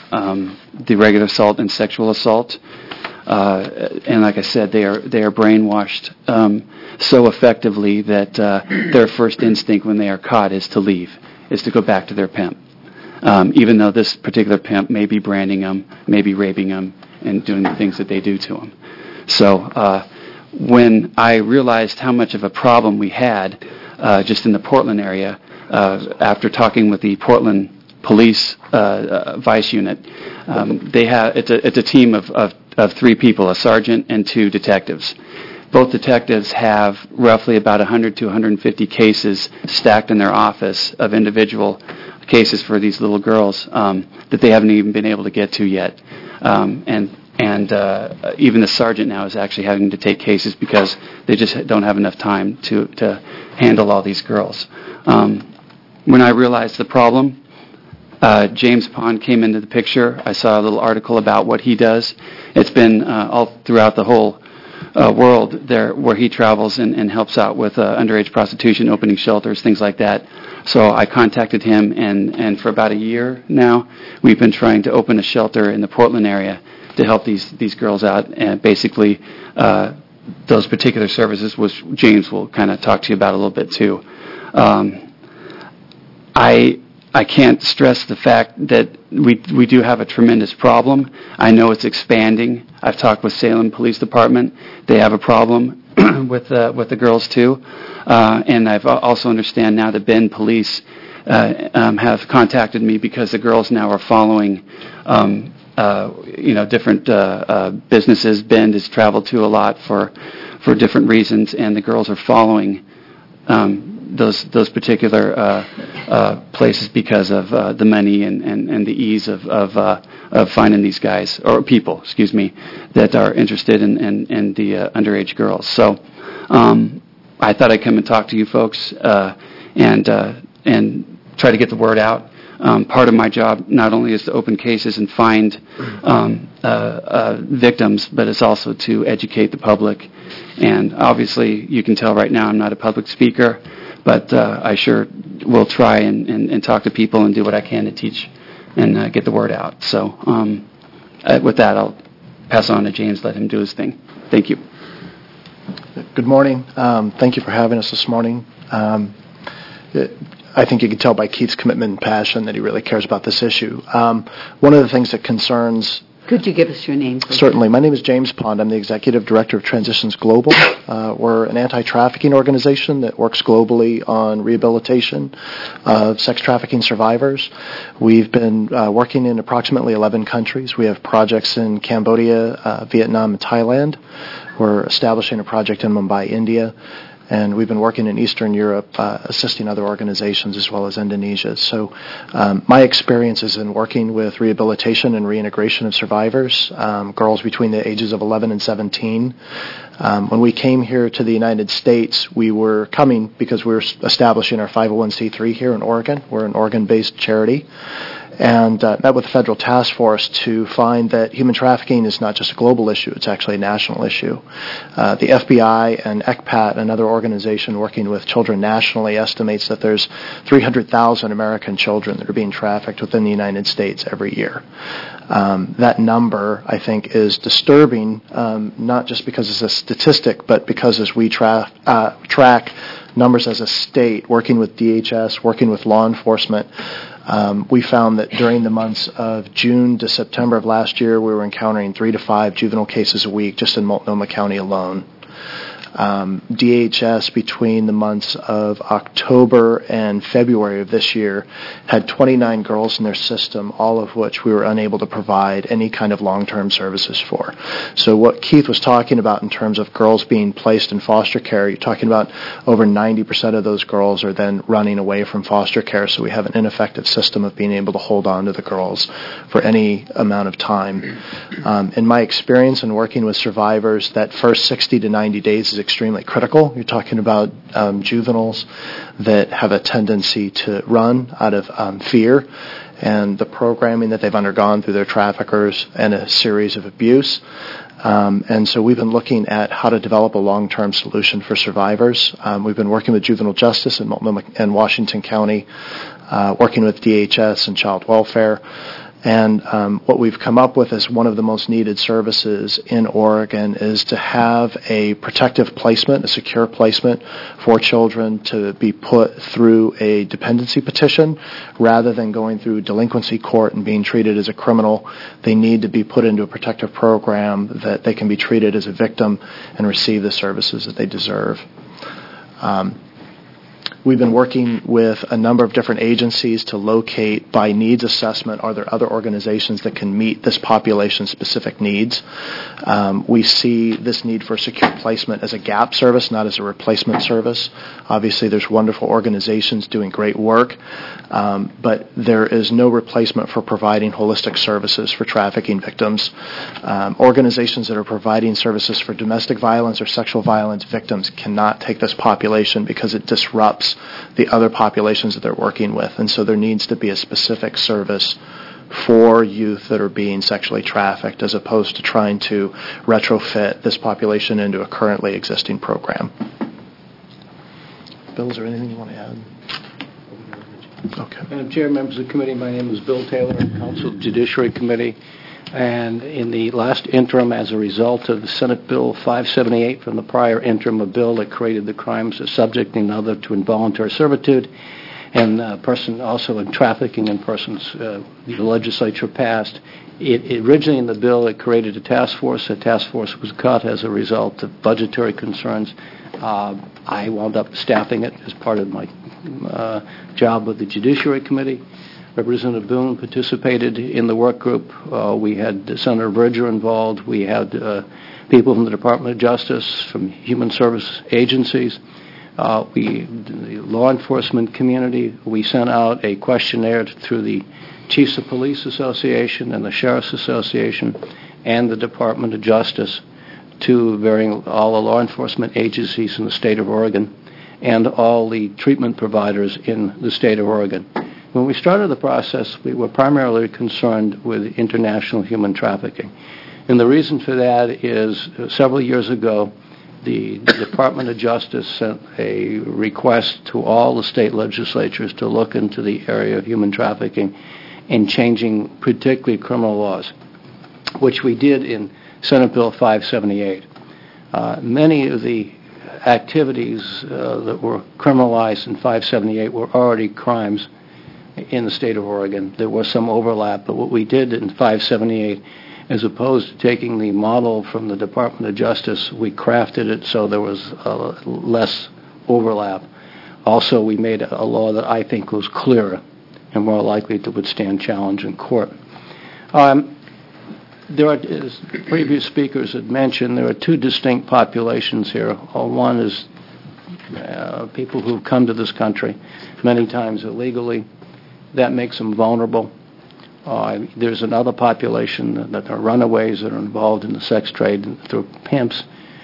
um, the regular assault and sexual assault. Uh, and like I said, they are they are brainwashed um, so effectively that uh, their first instinct when they are caught is to leave, is to go back to their pimp. Um, even though this particular pimp may be branding them, may be raping them, and doing the things that they do to them. So uh, when I realized how much of a problem we had uh, just in the Portland area, uh, after talking with the Portland Police uh, uh, Vice Unit, um, they have it's a, it's a team of, of, of three people, a sergeant and two detectives. Both detectives have roughly about one hundred to one hundred fifty cases stacked in their office of individual cases for these little girls um, that they haven't even been able to get to yet. Um, and and uh, even the sergeant now is actually having to take cases because they just don't have enough time to, to handle all these girls. Um, when I realized the problem, uh, James Pond came into the picture. I saw a little article about what he does. It's been uh, all throughout the whole uh, world there where he travels and, and helps out with uh, underage prostitution, opening shelters, things like that. So I contacted him, and, and for about a year now, we've been trying to open a shelter in the Portland area to help these, these girls out. And basically, uh, those particular services, which James will kind of talk to you about a little bit too. Um, I I can't stress the fact that we we do have a tremendous problem. I know it's expanding. I've talked with Salem Police Department. They have a problem with uh, with the girls too, uh, and I've also understand now that Bend Police uh, um, have contacted me because the girls now are following, um, uh, you know, different uh, uh, businesses. Bend has traveled to a lot for for different reasons, and the girls are following um, those those particular uh, uh, places because of uh, the money and, and, and the ease of of, uh, of finding these guys or people, excuse me, that are interested in in, in the uh, underage girls. So um, I thought I'd come and talk to you folks uh, and uh, and try to get the word out. Um, part of my job not only is to open cases and find um, uh, uh, victims, but it's also to educate the public. And obviously, you can tell right now I'm not a public speaker, but uh, I sure will try and, and, and talk to people and do what I can to teach and uh, get the word out. So um, uh, with that, I'll pass on to James, let him do his thing. Thank you. Good morning. Um, thank you for having us this morning. Um, it, I think you can tell by Keith's commitment and passion that he really cares about this issue. Um, one of the things that concerns... Could you give us your name, please? Certainly. My name is James Pond. I'm the Executive Director of Transitions Global. Uh, we're an anti-trafficking organization that works globally on rehabilitation of sex trafficking survivors. We've been uh, working in approximately eleven countries. We have projects in Cambodia, uh, Vietnam, and Thailand. We're establishing a project in Mumbai, India. And we've been working in Eastern Europe, uh, assisting other organizations as well as Indonesia. So um, my experience is in working with rehabilitation and reintegration of survivors, um, girls between the ages of eleven and seventeen. Um, when we came here to the United States, we were coming because we were establishing our five oh one c three here in Oregon. We're an Oregon-based charity. And uh, met with the federal task force to find that human trafficking is not just a global issue, it's actually a national issue. Uh, the F B I and E C P A T, another organization working with children nationally, estimates that there's three hundred thousand American children that are being trafficked within the United States every year. Um, that number, I think, is disturbing, um, not just because it's a statistic, but because as we tra- uh, track numbers as a state, working with D H S, working with law enforcement, Um, we found that during the months of June to September of last year, we were encountering three to five juvenile cases a week just in Multnomah County alone. Um, D H S between the months of October and February of this year had twenty-nine girls in their system, all of which we were unable to provide any kind of long-term services for. So what Keith was talking about in terms of girls being placed in foster care, you're talking about over ninety percent of those girls are then running away from foster care, so we have an ineffective system of being able to hold on to the girls for any amount of time. Um, in my experience in working with survivors, that first sixty to ninety days is extremely critical. You're talking about um, juveniles that have a tendency to run out of um, fear and the programming that they've undergone through their traffickers and a series of abuse. Um, and so we've been looking at how to develop a long-term solution for survivors. Um, we've been working with juvenile justice in Multnomah and Washington County, uh, working with D H S and child welfare. And um, what we've come up with as one of the most needed services in Oregon is to have a protective placement, a secure placement for children to be put through a dependency petition rather than going through delinquency court and being treated as a criminal. They need to be put into a protective program that they can be treated as a victim and receive the services that they deserve. Um, We've been working with a number of different agencies to locate by needs assessment, are there other organizations that can meet this population's specific needs? Um, we see this need for secure placement as a gap service, not as a replacement service. Obviously, there's wonderful organizations doing great work, um, but there is no replacement for providing holistic services for trafficking victims. Um, organizations that are providing services for domestic violence or sexual violence victims cannot take this population because it disrupts the other populations that they're working with. And so there needs to be a specific service for youth that are being sexually trafficked as opposed to trying to retrofit this population into a currently existing program. Bill, is there anything you want to add? Okay. Madam Chair, members of the committee, my name is Bill Taylor, I'm Counsel of the Judiciary Committee. And in the last interim, as a result of Senate Bill five seventy-eight from the prior interim, a bill that created the crimes of subjecting another to involuntary servitude and uh, person also in trafficking in persons, uh, the legislature passed. It, it originally in the bill, it created a task force. The task force was cut as a result of budgetary concerns. Uh, I wound up staffing it as part of my uh, job with the Judiciary Committee. Representative Boone participated in the work group. Uh, we had Senator Berger involved. We had uh, people from the Department of Justice, from human service agencies. Uh, we, the law enforcement community, we sent out a questionnaire through the Chiefs of Police Association and the Sheriff's Association and the Department of Justice to varying all the law enforcement agencies in the state of Oregon and all the treatment providers in the state of Oregon. When we started the process, we were primarily concerned with international human trafficking. And the reason for that is uh, several years ago, the Department of Justice sent a request to all the state legislatures to look into the area of human trafficking and changing particularly criminal laws, which we did in Senate Bill five seventy-eight. Uh, many of the activities uh, that were criminalized in five seventy-eight were already crimes in the state of Oregon. There was some overlap, but what we did in five seventy-eight, as opposed to taking the model from the Department of Justice, we crafted it so there was uh, less overlap. Also, we made a law that I think was clearer and more likely to withstand challenge in court. Um, there are, as previous speakers had mentioned, there are two distinct populations here. One is uh, people who've come to this country many times illegally. That makes them vulnerable. Uh, there's another population that, that are runaways that are involved in the sex trade through pimps.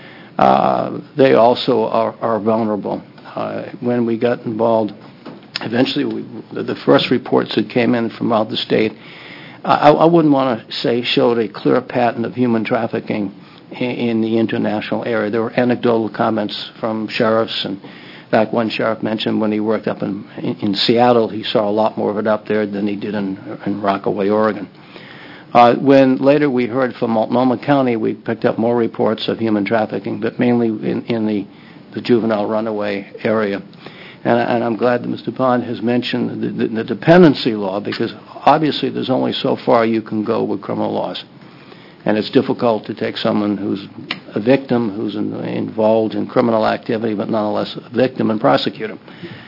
Uh, they also are, are vulnerable. Uh, when we got involved, eventually we, the, the first reports that came in from out the state, I, I wouldn't want to say showed a clear pattern of human trafficking in, in the international area. There were anecdotal comments from sheriffs and in fact, one sheriff mentioned when he worked up in, in, in Seattle, he saw a lot more of it up there than he did in, in Rockaway, Oregon. Uh, when later we heard from Multnomah County, we picked up more reports of human trafficking, but mainly in, in the, the juvenile runaway area. And, and I'm glad that Mister Bond has mentioned the, the, the dependency law, because obviously there's only so far you can go with criminal laws. And it's difficult to take someone who's a victim, who's in, involved in criminal activity, but nonetheless a victim, and prosecute him.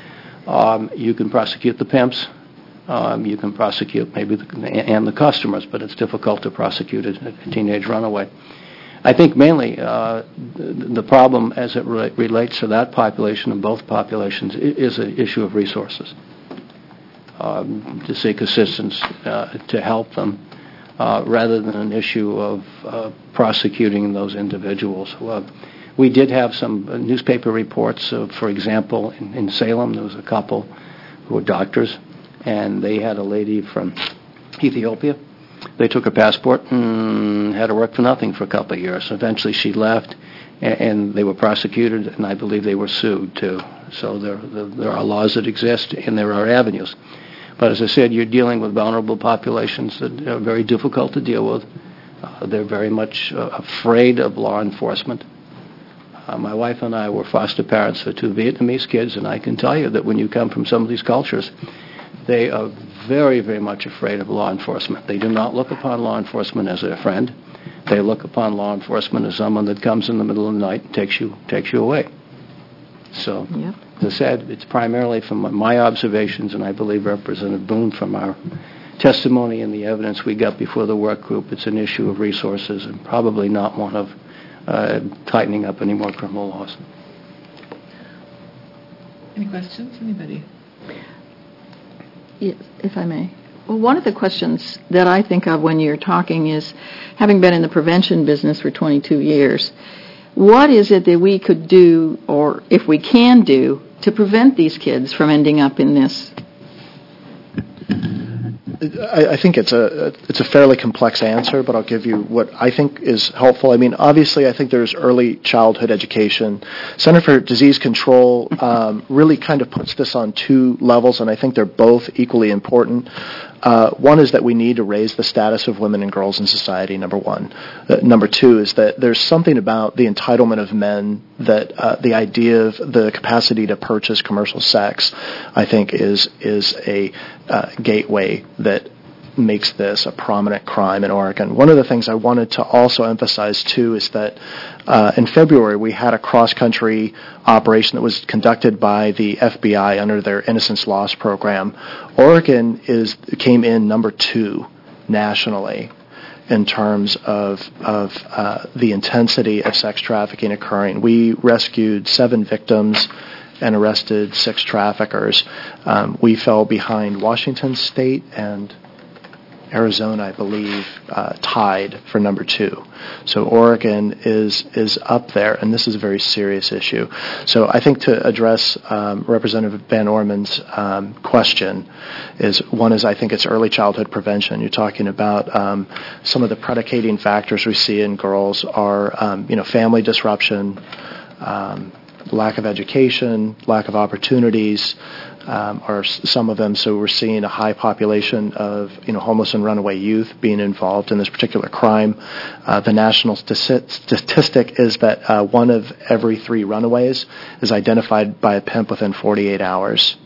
Um, you can prosecute the pimps. Um, you can prosecute maybe the, and the customers, but it's difficult to prosecute a, a teenage runaway. I think mainly uh, the, the problem as it re- relates to that population and both populations is an issue of resources. Um, to seek assistance uh, to help them. Uh, rather than an issue of uh, prosecuting those individuals. Uh, we did have some uh, newspaper reports, uh, for example, in, in Salem, there was a couple who were doctors, and they had a lady from Ethiopia. They took her passport and had her work for nothing for a couple of years. Eventually she left, and, and they were prosecuted, and I believe they were sued, too. So there, there, there are laws that exist, and there are avenues. But as I said, you're dealing with vulnerable populations that are very difficult to deal with. Uh, they're very much uh, afraid of law enforcement. Uh, my wife and I were foster parents for two Vietnamese kids, and I can tell you that when you come from some of these cultures, they are very, very much afraid of law enforcement. They do not look upon law enforcement as their friend. They look upon law enforcement as someone that comes in the middle of the night and takes you takes you away. So, Yep. as I said, it's primarily from my observations, and I believe Representative Boone from our testimony and the evidence we got before the work group, it's an issue of resources and probably not one of uh, tightening up any more criminal laws. Any questions? Anybody? Yes, if I may. Well, one of the questions that I think of when you're talking is, having been in the prevention business for twenty-two years, what is it that we could do, or if we can do, to prevent these kids from ending up in this? I, I think it's a it's a fairly complex answer, but I'll give you what I think is helpful. I mean, obviously, I think there's early childhood education. Center for Disease Control um, really kind of puts this on two levels, and I think they're both equally important. Uh, one is that we need to raise the status of women and girls in society, number one. Uh, number two is that there's something about the entitlement of men that uh, the idea of the capacity to purchase commercial sex, I think, is is a uh, gateway that makes this a prominent crime in Oregon. One of the things I wanted to also emphasize, too, is that uh, in February we had a cross-country operation that was conducted by the F B I under their Innocence Lost program. Oregon is came in number two nationally in terms of, of uh, the intensity of sex trafficking occurring. We rescued seven victims and arrested six traffickers. Um, we fell behind Washington State and Arizona, I believe, uh, tied for number two. So Oregon is is up there, and this is a very serious issue. So I think to address um, Representative Van Orman's um, question, is one is I think it's early childhood prevention. You're talking about um, some of the predicating factors we see in girls are um, you know family disruption, um, lack of education, lack of opportunities. Um, are some of them. So we're seeing a high population of you know homeless and runaway youth being involved in this particular crime. Uh, the national sti- statistic is that uh, one of every three runaways is identified by a pimp within forty-eight hours.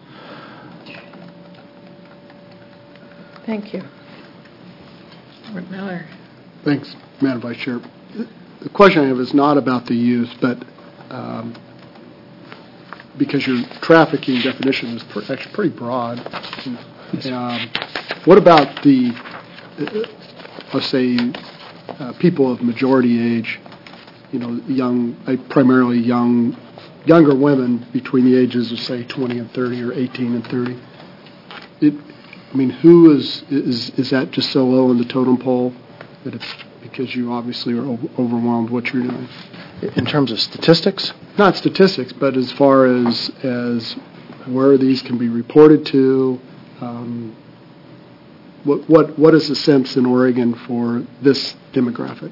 Thank you. Robert Miller. Thanks, Madam Vice Chair. The question I have is not about the youth, but um, because your trafficking definition is pr- actually pretty broad. Um, what about the, uh, let's say, uh, people of majority age, you know, young, uh, primarily young, younger women between the ages of, say, twenty and thirty or eighteen and thirty? It, I mean, who is, is, is that just so low in the totem pole that it's because you obviously are o- overwhelmed what you're doing? In terms of statistics? Not statistics, but as far as as where these can be reported to, um, what what what is the sense in Oregon for this demographic?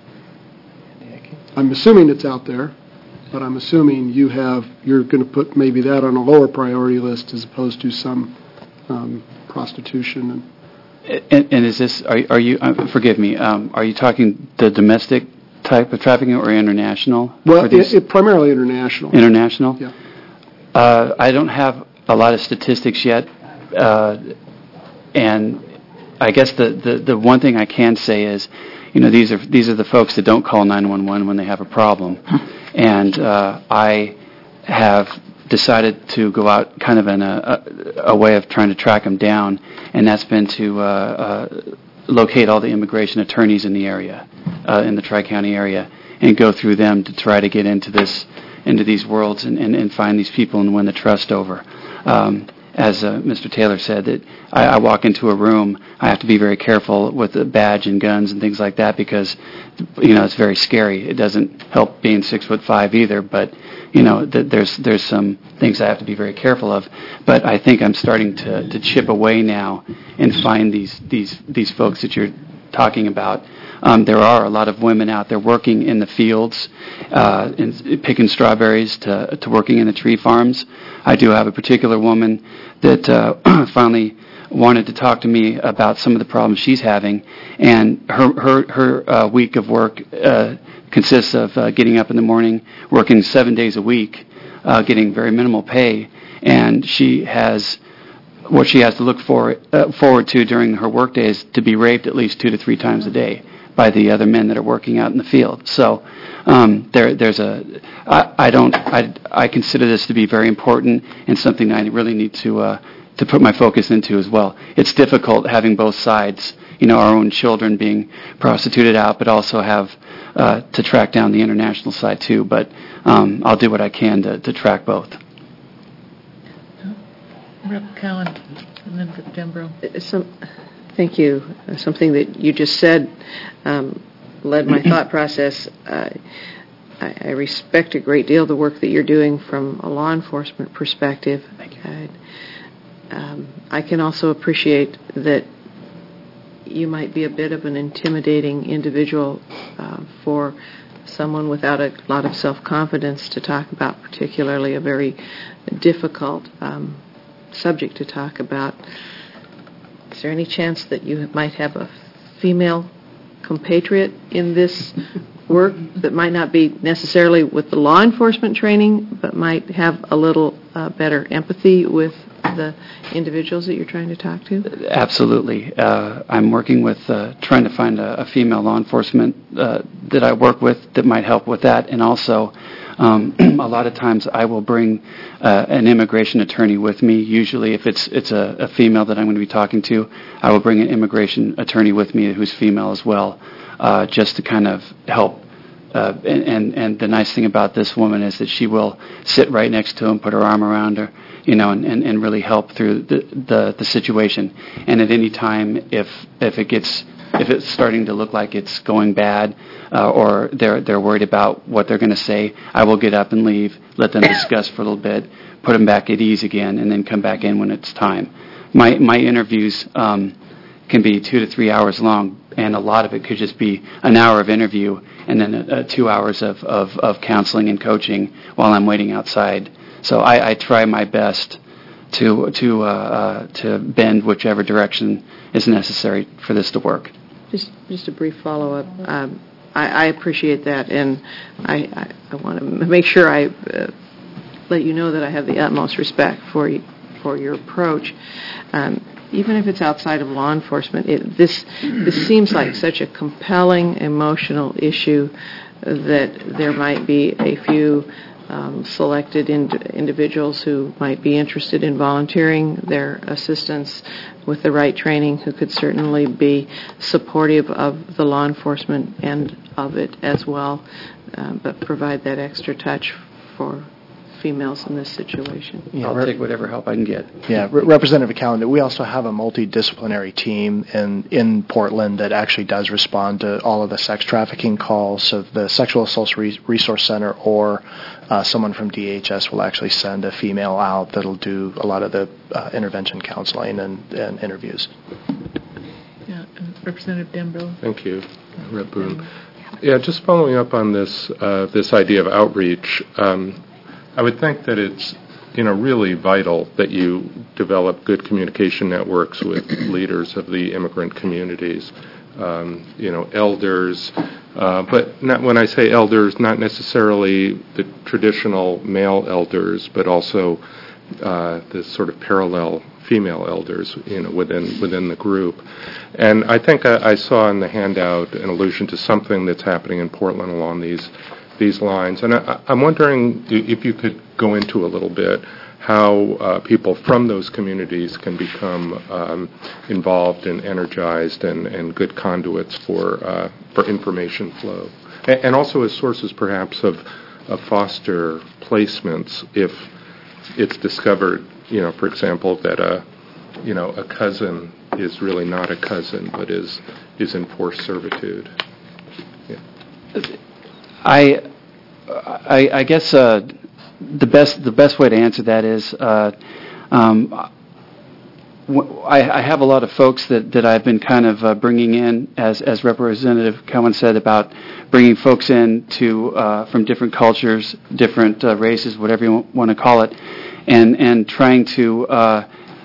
I'm assuming it's out there, but I'm assuming you have you're going to put maybe that on a lower priority list as opposed to some um, prostitution and. And, and is this? Are, are you? Uh, forgive me. Um, are you talking the domestic type of trafficking or international? Well, it, it primarily international. International? Yeah. Uh, I don't have a lot of statistics yet, uh, and I guess the, the, the one thing I can say is, you know, these are these are the folks that don't call nine one one when they have a problem, and uh, I have decided to go out kind of in a, a, a way of trying to track them down, and that's been to uh, uh, locate all the immigration attorneys in the area, uh, in the Tri-County area, and go through them to try to get into this, into these worlds and, and, and find these people and win the trust over. Um, as uh, Mister Taylor said, that I, I walk into a room, I have to be very careful with the badge and guns and things like that because, you know, it's very scary. It doesn't help being six foot five either, but you know, th- there's there's some things I have to be very careful of. But I think I'm starting to, to chip away now and find these these these folks that you're talking about. Um, there are a lot of women out there working in the fields, uh, and picking strawberries to to working in the tree farms. I do have a particular woman that uh, finally wanted to talk to me about some of the problems she's having, and her her her uh, week of work uh, consists of uh, getting up in the morning, working seven days a week, uh, getting very minimal pay, and she has what she has to look for uh, forward to during her work days to be raped at least two to three times a day by the other men that are working out in the field. So um, there, there's a. I, I don't. I, I consider this to be very important and something I really need to uh, to put my focus into as well. It's difficult having both sides. You know, our own children being prostituted out, but also have uh, to track down the international side too. But um, I'll do what I can to, to track both. Rep Cowan, and then for Dembro. Some, thank you. Uh, something that you just said um, led my thought process. Uh, I, I respect a great deal the work that you're doing from a law enforcement perspective. Thank you. Uh, um, I can also appreciate that you might be a bit of an intimidating individual uh, for someone without a lot of self-confidence to talk about, particularly a very difficult um, subject to talk about. Is there any chance that you might have a female compatriot in this work that might not be necessarily with the law enforcement training, but might have a little uh, better empathy with the individuals that you're trying to talk to? Absolutely. Uh, I'm working with uh, trying to find a, a female law enforcement uh, that I work with that might help with that, and also um, a lot of times I will bring uh, an immigration attorney with me. Usually, if it's it's a, a female that I'm going to be talking to, I will bring an immigration attorney with me who's female as well, uh, just to kind of help. Uh, and, and and the nice thing about this woman is that she will sit right next to him, put her arm around her, you know, and, and, and really help through the, the the situation. And at any time, if if it gets if it's starting to look like it's going bad, uh, or they're they're worried about what they're going to say, I will get up and leave, let them discuss for a little bit, put them back at ease again, and then come back in when it's time. My my interviews um, can be two to three hours long, and a lot of it could just be an hour of interview and then uh, two hours of, of, of counseling and coaching while I'm waiting outside. So I, I try my best to to uh, uh, to bend whichever direction is necessary for this to work. Just just a brief follow-up. Um, I, I appreciate that, and I, I, I want to make sure I uh, let you know that I have the utmost respect for you, for your approach. Um, even if it's outside of law enforcement, it, this this seems like such a compelling emotional issue that there might be a few um, selected ind- individuals who might be interested in volunteering their assistance with the right training, who could certainly be supportive of the law enforcement end of it as well, uh, but provide that extra touch for females in this situation. Yeah, I'll take whatever help I can get. Yeah, Re- Representative Callan, we also have a multidisciplinary team in, in Portland that actually does respond to all of the sex trafficking calls. So the Sexual Assault Re- Resource Center or uh, someone from D H S will actually send a female out that'll do a lot of the uh, intervention counseling and, and interviews. Yeah, and Representative Dembro. Thank you, Rep Boone. Yeah, just following up on this uh, this idea of outreach. Um, I would think that it's, you know, really vital that you develop good communication networks with leaders of the immigrant communities, um, you know, elders, uh, but not, when I say elders, not necessarily the traditional male elders, but also uh, the sort of parallel female elders, you know, within within the group. And I think I, I saw in the handout an allusion to something that's happening in Portland along these these lines. And I, I'm wondering if you could go into a little bit how uh, people from those communities can become um, involved and energized and, and good conduits for uh, for information flow. And, and also as sources perhaps of, of foster placements if it's discovered, you know, for example, that a, you know, a cousin is really not a cousin but is is in forced servitude. Yeah. I, I, I guess uh, the best the best way to answer that is uh, um, I, I have a lot of folks that, that I've been kind of uh, bringing in, as as Representative Cowan said, about bringing folks in to uh, from different cultures, different uh, races, whatever you want to call it, and and trying to uh,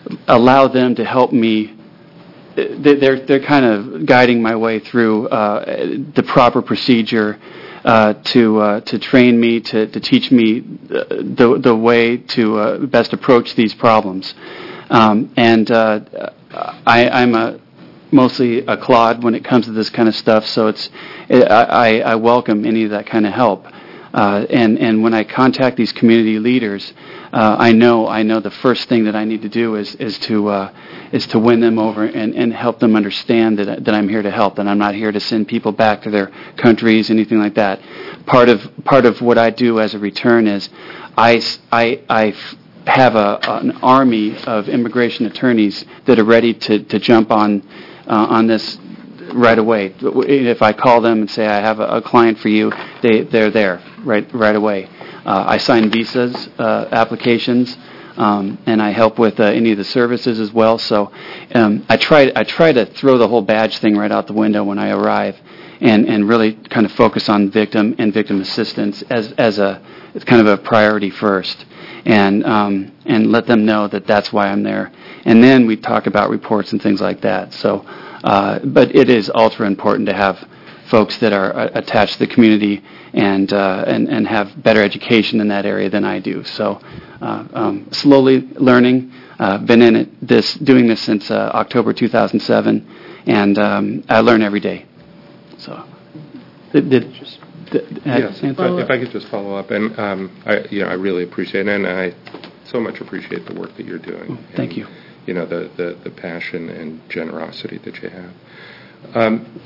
allow them to help me. They're they're kind of guiding my way through uh, the proper procedure uh, to uh, to train me to, to teach me the the way to uh, best approach these problems. Um, and uh, I, I'm a mostly a clod when it comes to this kind of stuff, so it's I, I welcome any of that kind of help. Uh, and and when I contact these community leaders, uh, I know I know the first thing that I need to do is is to uh, is to win them over and, and help them understand that that I'm here to help, and I'm not here to send people back to their countries, anything like that. Part of part of what I do as a return is I I I. have a, an army of immigration attorneys that are ready to, to jump on uh, on this right away. If I call them and say I have a, a client for you, they they're there right right away. Uh, I sign visas uh, applications, um, and I help with uh, any of the services as well. So um, I try I try to throw the whole badge thing right out the window when I arrive, and, and really kind of focus on victim and victim assistance as as a it's kind of a priority first. And um, and let them know that that's why I'm there. And then we talk about reports and things like that. So, uh, but it is ultra important to have folks that are uh, attached to the community and uh, and and have better education in that area than I do. So, uh, um, slowly learning. Uh, been in it this doing this since uh, October two thousand seven, and um, I learn every day. So, did, did just. Yes, if I, if I could just follow up, and um, I, you know, I really appreciate it, and I so much appreciate the work that you're doing. Thank and, you. You know, the, the, the passion and generosity that you have. Um,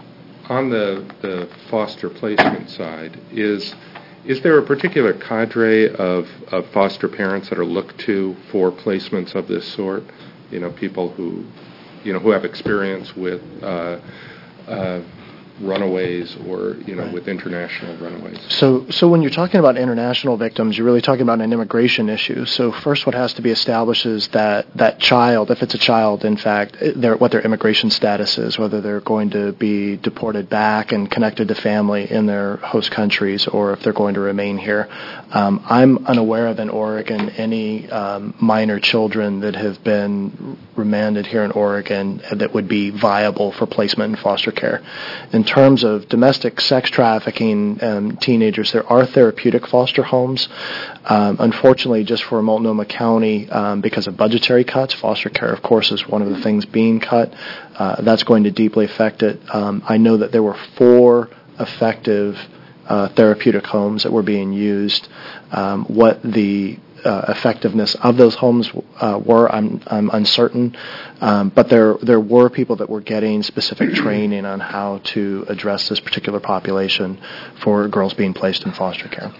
on the the foster placement side, is is there a particular cadre of, of foster parents that are looked to for placements of this sort? You know, people who, you know, who have experience with. Uh, uh, runaways or, you know, right. with international runaways. So so when you're talking about international victims, you're really talking about an immigration issue. So first what has to be established is that that child, if it's a child, in fact, their, what their immigration status is, whether they're going to be deported back and connected to family in their host countries or if they're going to remain here. Um, I'm unaware of in Oregon any um, minor children that have been remanded here in Oregon that would be viable for placement in foster care. In terms of domestic sex trafficking um, teenagers, there are therapeutic foster homes. Um, unfortunately, just for Multnomah County, um, because of budgetary cuts, foster care, of course, is one of the things being cut. Uh, that's going to deeply affect it. Um, I know that there were four effective uh, therapeutic homes that were being used. Um, what the Uh, effectiveness of those homes uh, were, I'm, I'm uncertain, um, but there there were people that were getting specific training on how to address this particular population for girls being placed in foster care.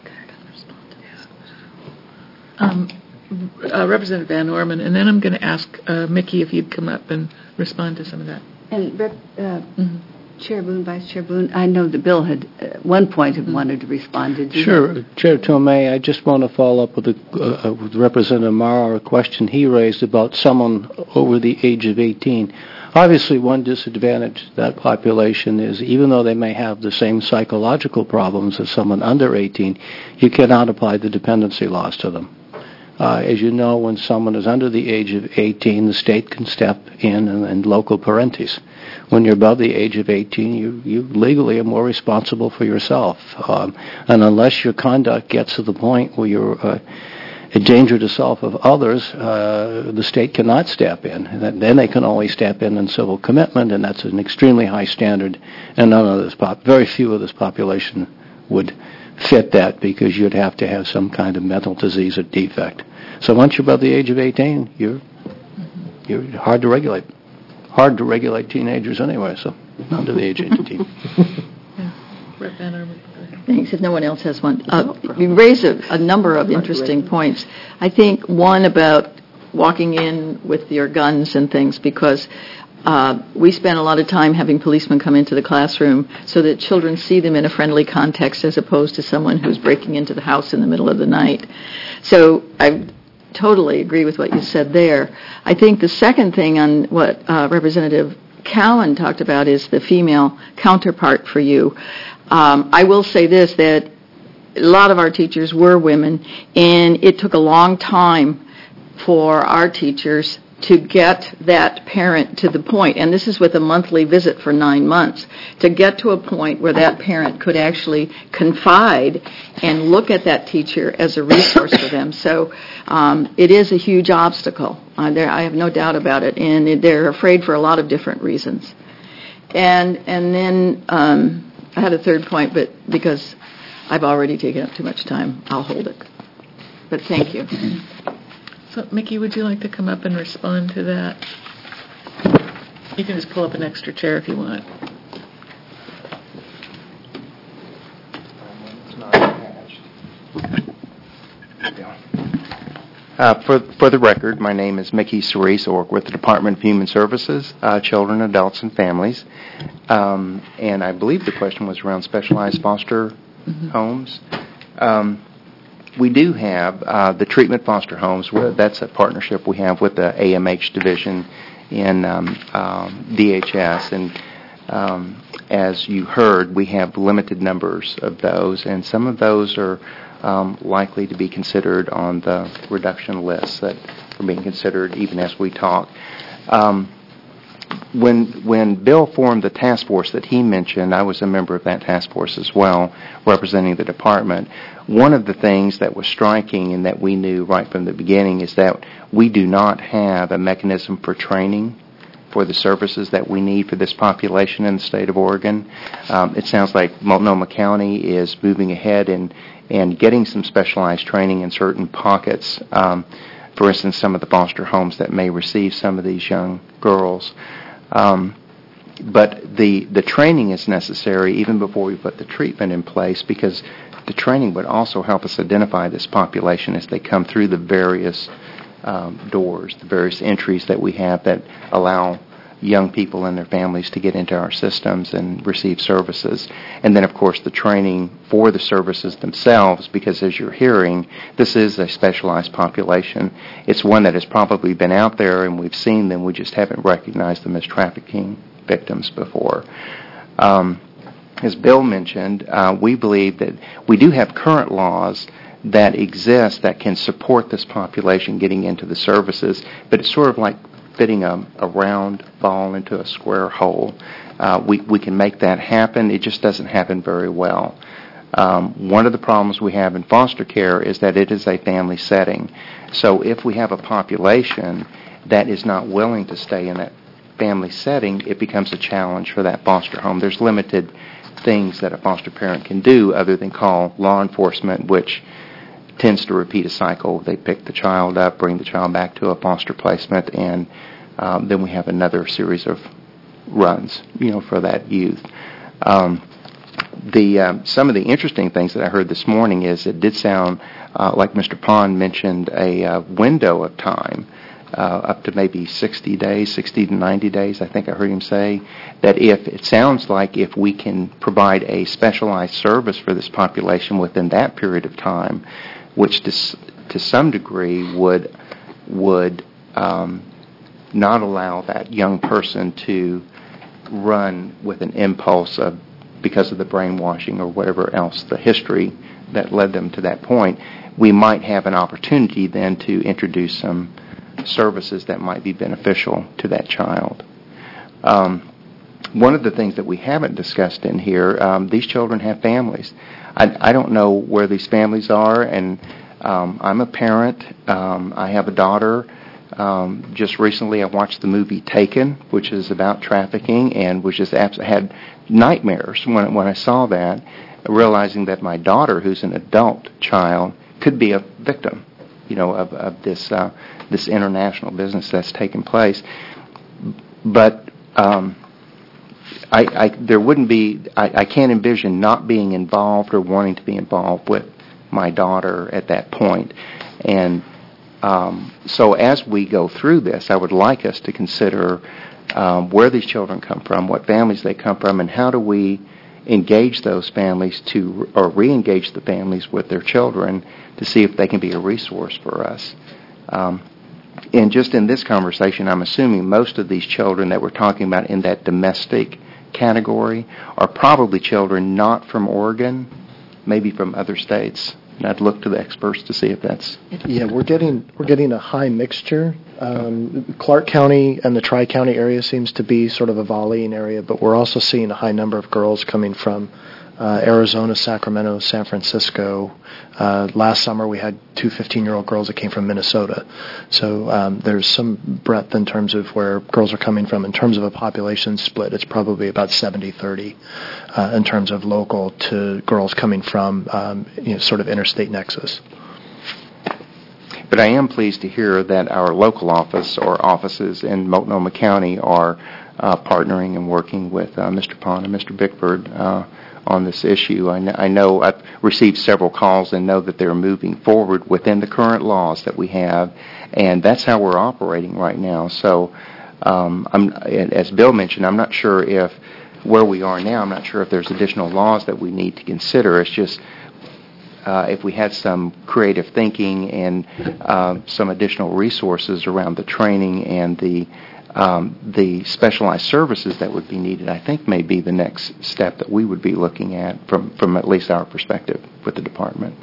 Um, uh, Representative Van Orman, and then I'm going to ask uh, Mickey if you'd come up and respond to some of that. And Rep, uh, mm-hmm. Chair Boone, Vice Chair Boone, I know the bill had at one point had wanted to respond. Did you? Sure. Have? Chair Tomei, I just want to follow up with, the, uh, with Representative Morrow, a question he raised about someone over the age of eighteen. Obviously, one disadvantage to that population is even though they may have the same psychological problems as someone under eighteen, you cannot apply the dependency laws to them. Uh, as you know, when someone is under the age of eighteen, the state can step in and, and local parentis. When you're above the age of eighteen, you, you legally are more responsible for yourself. Um, and unless your conduct gets to the point where you're uh, a danger to self of others, uh, the state cannot step in. And then they can only step in in civil commitment, and that's an extremely high standard. And none of this pop, very few of this population would fit that because you'd have to have some kind of mental disease or defect. So once you're above the age of eighteen, you're you're hard to regulate. Hard to regulate teenagers anyway, so under the age of eighteen. Thanks. If no one else has one. Uh, you raise a, a number of interesting points. I think one about walking in with your guns and things, because uh, we spend a lot of time having policemen come into the classroom so that children see them in a friendly context as opposed to someone who's breaking into the house in the middle of the night. So I totally agree with what you said there. I think the second thing on what uh, Representative Cowan talked about is the female counterpart for you. Um, I will say this, that a lot of our teachers were women, and it took a long time for our teachers to get that parent to the point, and this is with a monthly visit for nine months, to get to a point where that parent could actually confide and look at that teacher as a resource for them. So um, it is a huge obstacle. Uh, there, I have no doubt about it, and it, they're afraid for a lot of different reasons. And and then um, I had a third point, but because I've already taken up too much time, I'll hold it. But thank you. So, Mickey, would you like to come up and respond to that? You can just pull up an extra chair if you want. Uh, for, for the record, my name is Mickey Cerise. I work with the Department of Human Services, uh, Children, Adults, and Families. Um, and I believe the question was around specialized foster mm-hmm. homes. Um, We do have uh, the treatment foster homes. Where that's a partnership we have with the A M H division in um, um, D H S. And um, as you heard, we have limited numbers of those, and some of those are um, likely to be considered on the reduction list that are being considered even as we talk. Um, When when Bill formed the task force that he mentioned, I was a member of that task force as well, representing the department. One of the things that was striking and that we knew right from the beginning is that we do not have a mechanism for training for the services that we need for this population in the state of Oregon. Um, it sounds like Multnomah County is moving ahead and, and getting some specialized training in certain pockets. Um, for instance, some of the foster homes that may receive some of these young girls. Um, but the the training is necessary even before we put the treatment in place, because the training would also help us identify this population as they come through the various um, doors, the various entries that we have that allow young people and their families to get into our systems and receive services. And then, of course, the training for the services themselves, because as you're hearing, this is a specialized population. It's one that has probably been out there and we've seen them, we just haven't recognized them as trafficking victims before. Um, as Bill mentioned, uh, we believe that we do have current laws that exist that can support this population getting into the services, but it's sort of like fitting a, a round ball into a square hole. Uh, we, we can make that happen. It just doesn't happen very well. Um, one of the problems we have in foster care is that it is a family setting. So if we have a population that is not willing to stay in that family setting, it becomes a challenge for that foster home. There's limited things that a foster parent can do other than call law enforcement, which tends to repeat a cycle. They pick the child up, bring the child back to a foster placement, and um, then we have another series of runs, you know, for that youth. Um, the um, some of the interesting things that I heard this morning is it did sound uh, like Mister Pond mentioned a uh, window of time, uh, up to maybe sixty days, sixty to ninety days, I think I heard him say, that if it sounds like if we can provide a specialized service for this population within that period of time, which to, to some degree would would um, not allow that young person to run with an impulse of because of the brainwashing or whatever else, the history that led them to that point, we might have an opportunity then to introduce some services that might be beneficial to that child. Um, one of the things that we haven't discussed in here, um, these children have families. I, I don't know where these families are, and um, I'm a parent. Um, I have a daughter. Um, just recently I watched the movie Taken, which is about trafficking, and was just abs- had nightmares when, when I saw that, realizing that my daughter, who's an adult child, could be a victim, you know, of, of this uh, this international business that's taking place. But um, I, I there wouldn't be I, I can't envision not being involved or wanting to be involved with my daughter at that point. And um, so as we go through this, I would like us to consider um, where these children come from, what families they come from, and how do we engage those families to or re-engage the families with their children to see if they can be a resource for us. Um, and just in this conversation, I'm assuming most of these children that we're talking about in that domestic category are probably children not from Oregon, maybe from other states, And I'd look to the experts to see if that's... Yeah, we're getting we're getting a high mixture. Um, Clark County and the Tri-County area seems to be sort of a volleying area, but we're also seeing a high number of girls coming from uh, Arizona, Sacramento, San Francisco. Uh, last summer we had two fifteen-year-old girls that came from Minnesota. So um, there's some breadth in terms of where girls are coming from. In terms of a population split, it's probably about seventy thirty uh, in terms of local to girls coming from um, you know, sort of interstate nexus. But I am pleased to hear that our local office or offices in Multnomah County are uh, partnering and working with uh, Mister Pond and Mister Bickford uh, on this issue. I, kn- I know I've received several calls and know that they're moving forward within the current laws that we have, and that's how we're operating right now. So, um, I'm, as Bill mentioned, I'm not sure if where we are now, I'm not sure if there's additional laws that we need to consider. It's just Uh, if we had some creative thinking and uh, some additional resources around the training and the um, the specialized services that would be needed, I think may be the next step that we would be looking at from, from at least our perspective with the department.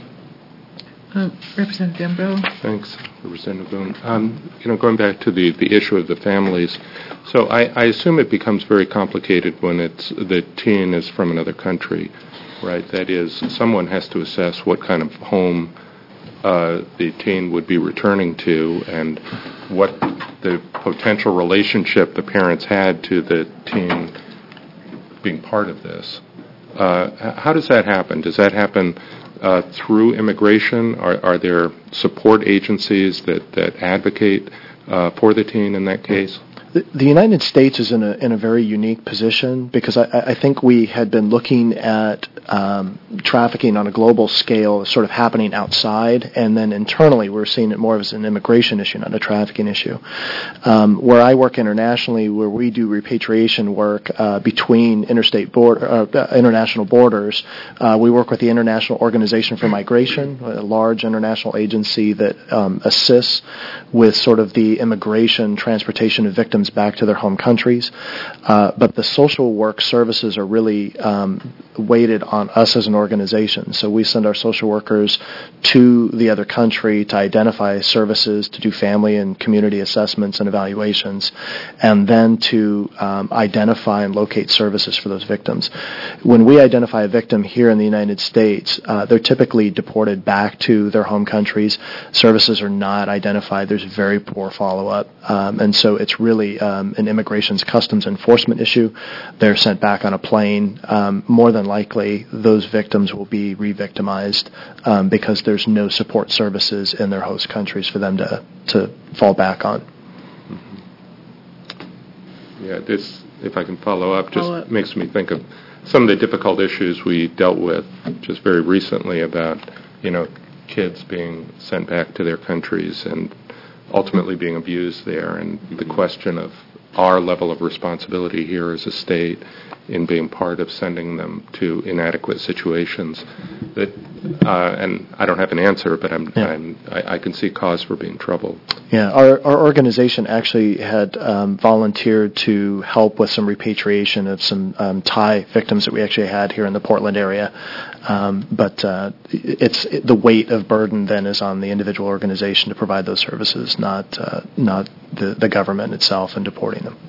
Uh, Representative Dembo. Thanks, Representative Boone. Um, you know, going back to the, the issue of the families, so I, I assume it becomes very complicated when it's the teen is from another country. Right, that is, someone has to assess what kind of home uh, the teen would be returning to and what the potential relationship the parents had to the teen being part of this. Uh, how does that happen? Does that happen uh, through immigration? Are, are there support agencies that, that advocate uh, for the teen in that case? The, the United States is in a in a very unique position because I, I think we had been looking at um, trafficking on a global scale sort of happening outside, and then internally we're seeing it more as an immigration issue, not a trafficking issue. Um, where I work internationally, where we do repatriation work uh, between interstate border, uh, international borders, uh, we work with the International Organization for Migration, a large international agency that um, assists with sort of the immigration, transportation of victims back to their home countries. Uh, but the social work services are really um, weighted on us as an organization. So we send our social workers to the other country to identify services, to do family and community assessments and evaluations, and then to um, identify and locate services for those victims. When we identify a victim here in the United States, uh, they're typically deported back to their home countries. Services are not identified. There's very poor follow-up. Um, and so it's really Um, an immigration's customs enforcement issue. They're sent back on a plane. Um, more than likely, those victims will be re-victimized um, because there's no support services in their host countries for them to, to fall back on. Mm-hmm. Yeah, this, if I can follow up, just follow up. Makes me think of some of the difficult issues we dealt with just very recently about, you know, kids being sent back to their countries and ultimately being abused there, and the question of our level of responsibility here as a state in being part of sending them to inadequate situations. That, uh, and I don't have an answer, but I'm, yeah. I'm, I, I can see cause for being troubled. Yeah, our, our organization actually had um, volunteered to help with some repatriation of some um, Thai victims that we actually had here in the Portland area. Um, but uh, it's it, the weight of burden then is on the individual organization to provide those services, not uh, not the, the government itself in deporting them.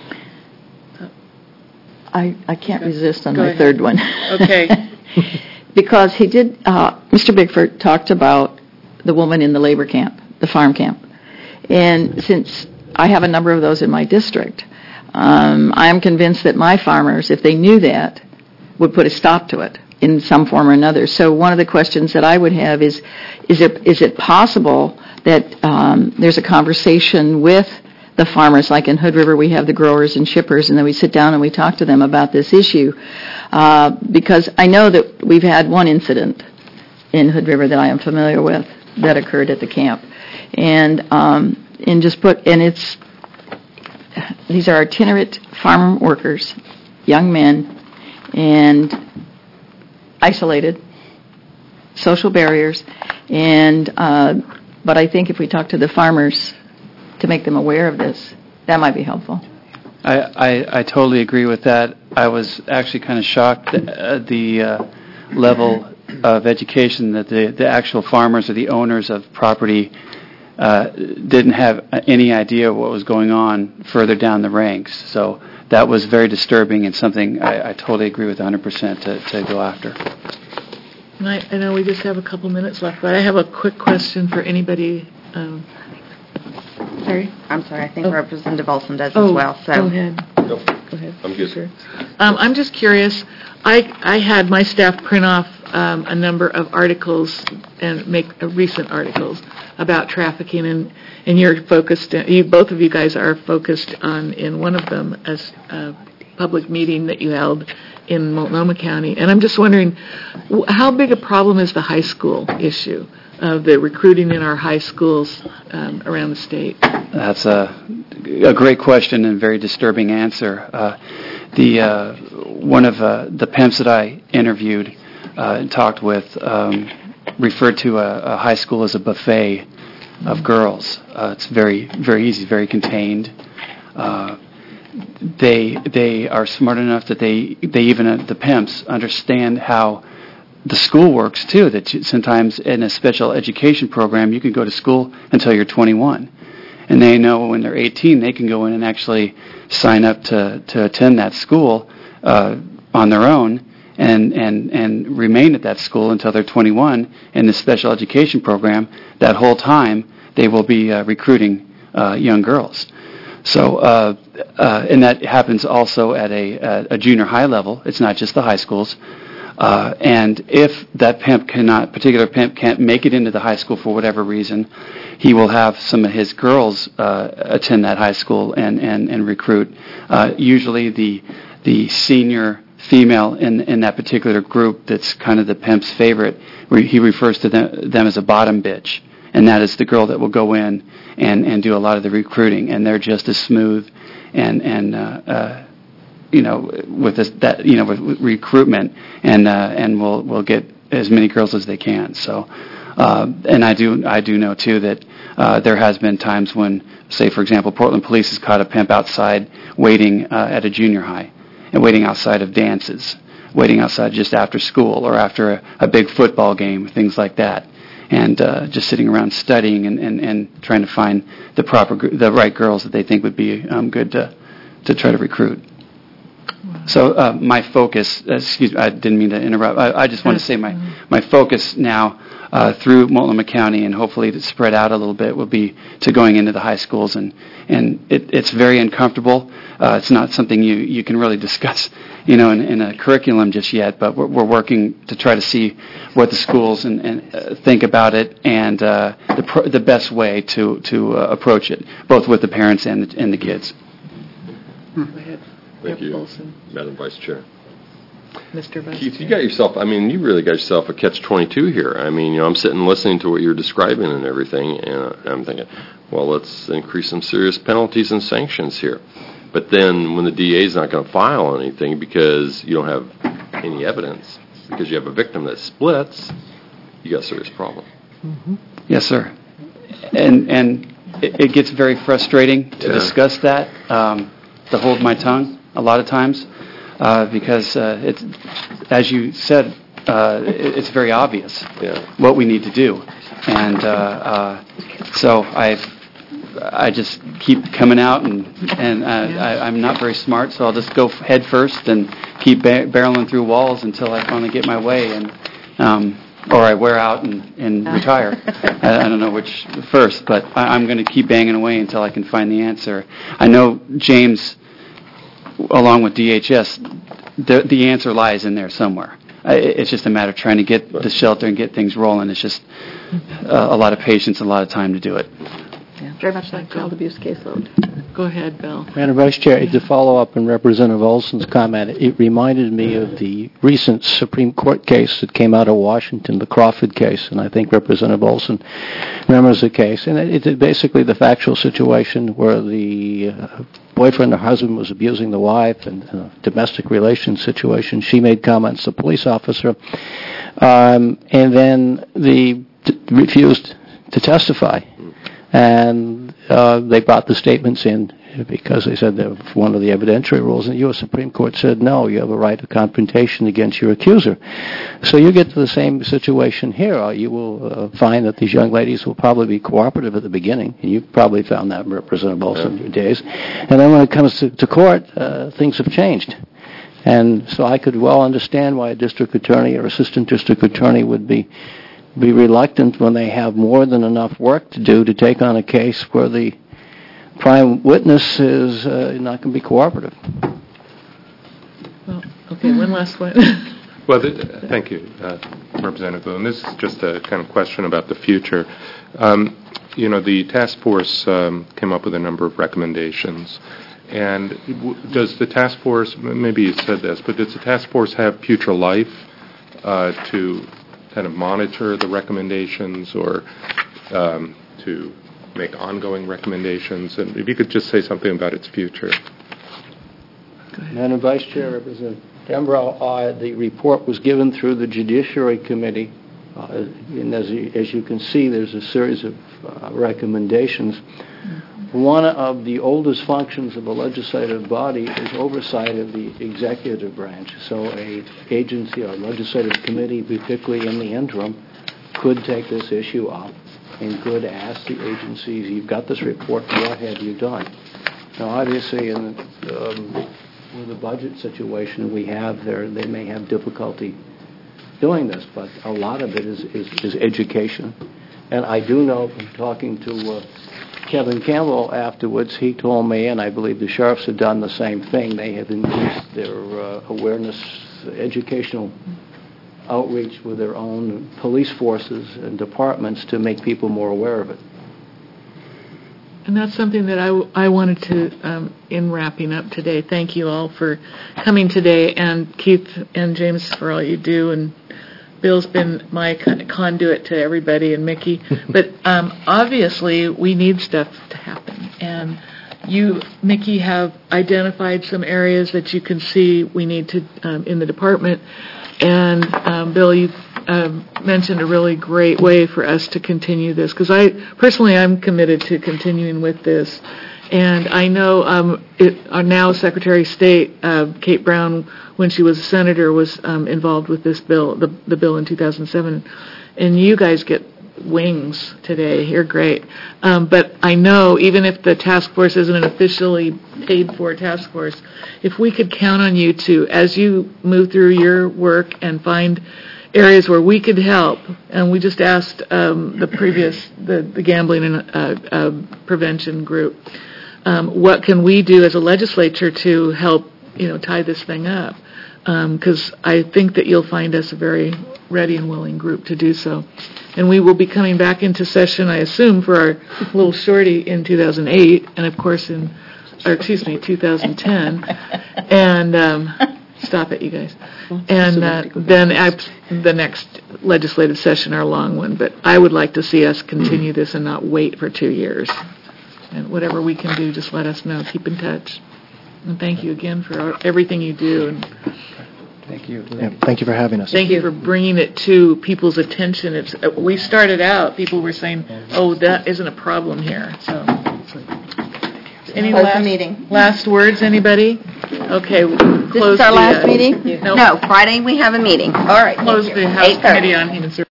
I, I can't resist on Go my ahead. third one. Okay. Because he did, uh, Mister Bickford talked about the woman in the labor camp, the farm camp. And since I have a number of those in my district, um, I am convinced that my farmers, if they knew that, would put a stop to it in some form or another. So one of the questions that I would have is, is it, is it possible that um, there's a conversation with the farmers, like in Hood River we have the growers and shippers, and then we sit down and we talk to them about this issue. Uh, because I know that we've had one incident in Hood River that I am familiar with that occurred at the camp. And um, and just put, and it's, these are itinerant farm workers, young men, and isolated, social barriers, and uh, but I think if we talk to the farmers to make them aware of this, that might be helpful. I, I, I totally agree with that. I was actually kind of shocked at the uh, level of education that the, the actual farmers or the owners of property uh, didn't have any idea what was going on further down the ranks. So that was very disturbing and something I, I totally agree with one hundred percent to, to go after. And I, I know we just have a couple minutes left, but I have a quick question for anybody. Um, Sorry? I'm sorry. I think Oh. Representative Olson does oh, as well. So Go ahead. Nope. Go ahead. I'm good. Sure. Um, I'm just curious. I, I had my staff print off um, a number of articles and make uh, recent articles about trafficking, and, and you're focused, you, both of you guys are focused on, in one of them, as a public meeting that you held in Multnomah County. And I'm just wondering, w- how big a problem is the high school issue of the recruiting in our high schools um, around the state? That's a, a great question and very disturbing answer. Uh, the uh, one of uh, the pimps that I interviewed uh, and talked with um, referred to a, a high school as a buffet of girls. Uh, it's very very easy, very contained. Uh, they they are smart enough that they they even uh, the pimps understand how the school works too. That you, sometimes in a special education program you can go to school until you're twenty-one. And they know when they're eighteen, they can go in and actually sign up to, to attend that school uh, on their own and, and, and remain at that school until they're twenty-one in the special education program. That whole time, they will be uh, recruiting uh, young girls. So, uh, uh, and that happens also at a, a, a junior high level. It's not just the high schools. Uh, and if that pimp cannot, particular pimp can't make it into the high school for whatever reason, he will have some of his girls uh, attend that high school and, and, and recruit. Uh, usually the the senior female in in that particular group that's kind of the pimp's favorite, he refers to them, them as a bottom bitch. And that is the girl that will go in and, and do a lot of the recruiting. And they're just as smooth and, and uh, uh, you know, with this, that, you know, with, with recruitment, and uh, and we'll we'll get as many girls as they can. So, uh, and I do I do know too that uh, there has been times when, say for example, Portland Police has caught a pimp outside waiting uh, at a junior high, and waiting outside of dances, waiting outside just after school or after a, a big football game, things like that, and uh, just sitting around studying and, and, and trying to find the proper the right girls that they think would be um, good to to try to recruit. So uh, my focus, uh, excuse me, I didn't mean to interrupt. I, I just want to say my, my focus now uh, through Multnomah County and hopefully to spread out a little bit will be to going into the high schools. And, and it, it's very uncomfortable. Uh, it's not something you, you can really discuss, you know, in, in a curriculum just yet, but we're, we're working to try to see what the schools and, and uh, think about it and uh, the, pr- the best way to, to uh, approach it, both with the parents and the, and the kids. Go ahead. Thank you, Olson. Madam Vice Chair. Mister Vice Keith, Chair. you got yourself, I mean, you really got yourself a catch twenty-two here. I mean, you know, I'm sitting listening to what you're describing and everything, and I'm thinking, well, let's increase some serious penalties and sanctions here. But then when the D A's not going to file anything because you don't have any evidence, because you have a victim that splits, you got a serious problem. Mm-hmm. Yes, sir. And and it, it gets very frustrating to Yeah. discuss that, um, to hold my tongue a lot of times, uh, because uh, it's, as you said, uh, it, it's very obvious yeah. what we need to do. And uh, uh, so I I just keep coming out, and, and uh, I, I'm not very smart, so I'll just go head first and keep ba- barreling through walls until I finally get my way, and um, or I wear out and, and retire. I, I don't know which first, but I, I'm going to keep banging away until I can find the answer. I know James, along with D H S, the, the answer lies in there somewhere. I, it's just a matter of trying to get the shelter and get things rolling. It's just uh, a lot of patience, a lot of time to do it. Yeah, very much like child abuse caseload. Go ahead, Bill. Madam Vice Chair, to follow up on Representative Olson's comment, it reminded me of the recent Supreme Court case that came out of Washington, the Crawford case, and I think Representative Olson remembers the case. And it, it's basically the factual situation where the uh, boyfriend or husband was abusing the wife, and a domestic relations situation. She made comments to a police officer, um, and then the d- refused to testify. And uh, they brought the statements in because they said that one of the evidentiary rules, and the U S Supreme Court said, no, you have a right of confrontation against your accuser. So you get to the same situation here. Uh, you will uh, find that these young ladies will probably be cooperative at the beginning, and you've probably found that, Representative Olson, in your days. And then when it comes to, to court, uh, things have changed. And so I could well understand why a district attorney or assistant district attorney would be be reluctant when they have more than enough work to do to take on a case where the prime witness is uh, not going to be cooperative. Well, okay, one last one. Well, th- thank you, uh, Representative Boone. This is just a kind of question about the future. Um, you know, the task force um, came up with a number of recommendations. And w- does the task force, maybe you said this, but does the task force have future life uh, to kind of monitor the recommendations or um, to make ongoing recommendations? And if you could just say something about its future. Madam Vice Chair, Representative Dembrell, uh, the report was given through the Judiciary Committee. Uh, and as you, as you can see, there's a series of uh, recommendations. One of the oldest functions of a legislative body is oversight of the executive branch. So a agency or legislative committee, particularly in the interim, could take this issue up and could ask the agencies, you've got this report, what have you done? Now, obviously, in the, um, with the budget situation we have there, they may have difficulty doing this, but a lot of it is, is, is education. And I do know from talking to uh, Kevin Campbell afterwards, he told me, and I believe the sheriffs have done the same thing, they have increased their uh, awareness, educational outreach with their own police forces and departments to make people more aware of it. And that's something that I, w- I wanted to, um, in wrapping up today, thank you all for coming today, and Keith and James for all you do, and Bill's been my con- conduit to everybody, and Mickey. But um, obviously, we need stuff to happen. And you, Mickey, have identified some areas that you can see we need to um, in the department. And um, Bill, you um, mentioned a really great way for us to continue this, because I personally I'm committed to continuing with this. And I know um, it, our now Secretary of State, uh, Kate Brown, when she was a senator, was um, involved with this bill, the, the bill in two thousand seven. And you guys get wings today. You're great. Um, but I know even if the task force isn't an officially paid-for task force, if we could count on you to, as you move through your work and find areas where we could help, and we just asked um, the previous, the, the gambling and uh, uh, prevention group, um, what can we do as a legislature to help, you know, tie this thing up? Because um, I think that you'll find us a very ready and willing group to do so. And we will be coming back into session, I assume, for our little shorty in two thousand eight, and of course in, or excuse me, two thousand ten. And um, stop it, you guys. And uh, then I, the next legislative session, our long one. But I would like to see us continue this and not wait for two years. And whatever we can do, just let us know. Keep in touch. And thank you again for our, everything you do. And Thank you. Yeah, thank you for having us. thank you for bringing it to people's attention. It's uh, we started out, people were saying, "Oh, that isn't a problem here." So, any Close the last meeting. last words? Anybody? Okay, we'll This close is our the, last uh, meeting? No. No, Friday we have a meeting. All right. Close thank you. the House eight thirty. Committee on Human Services.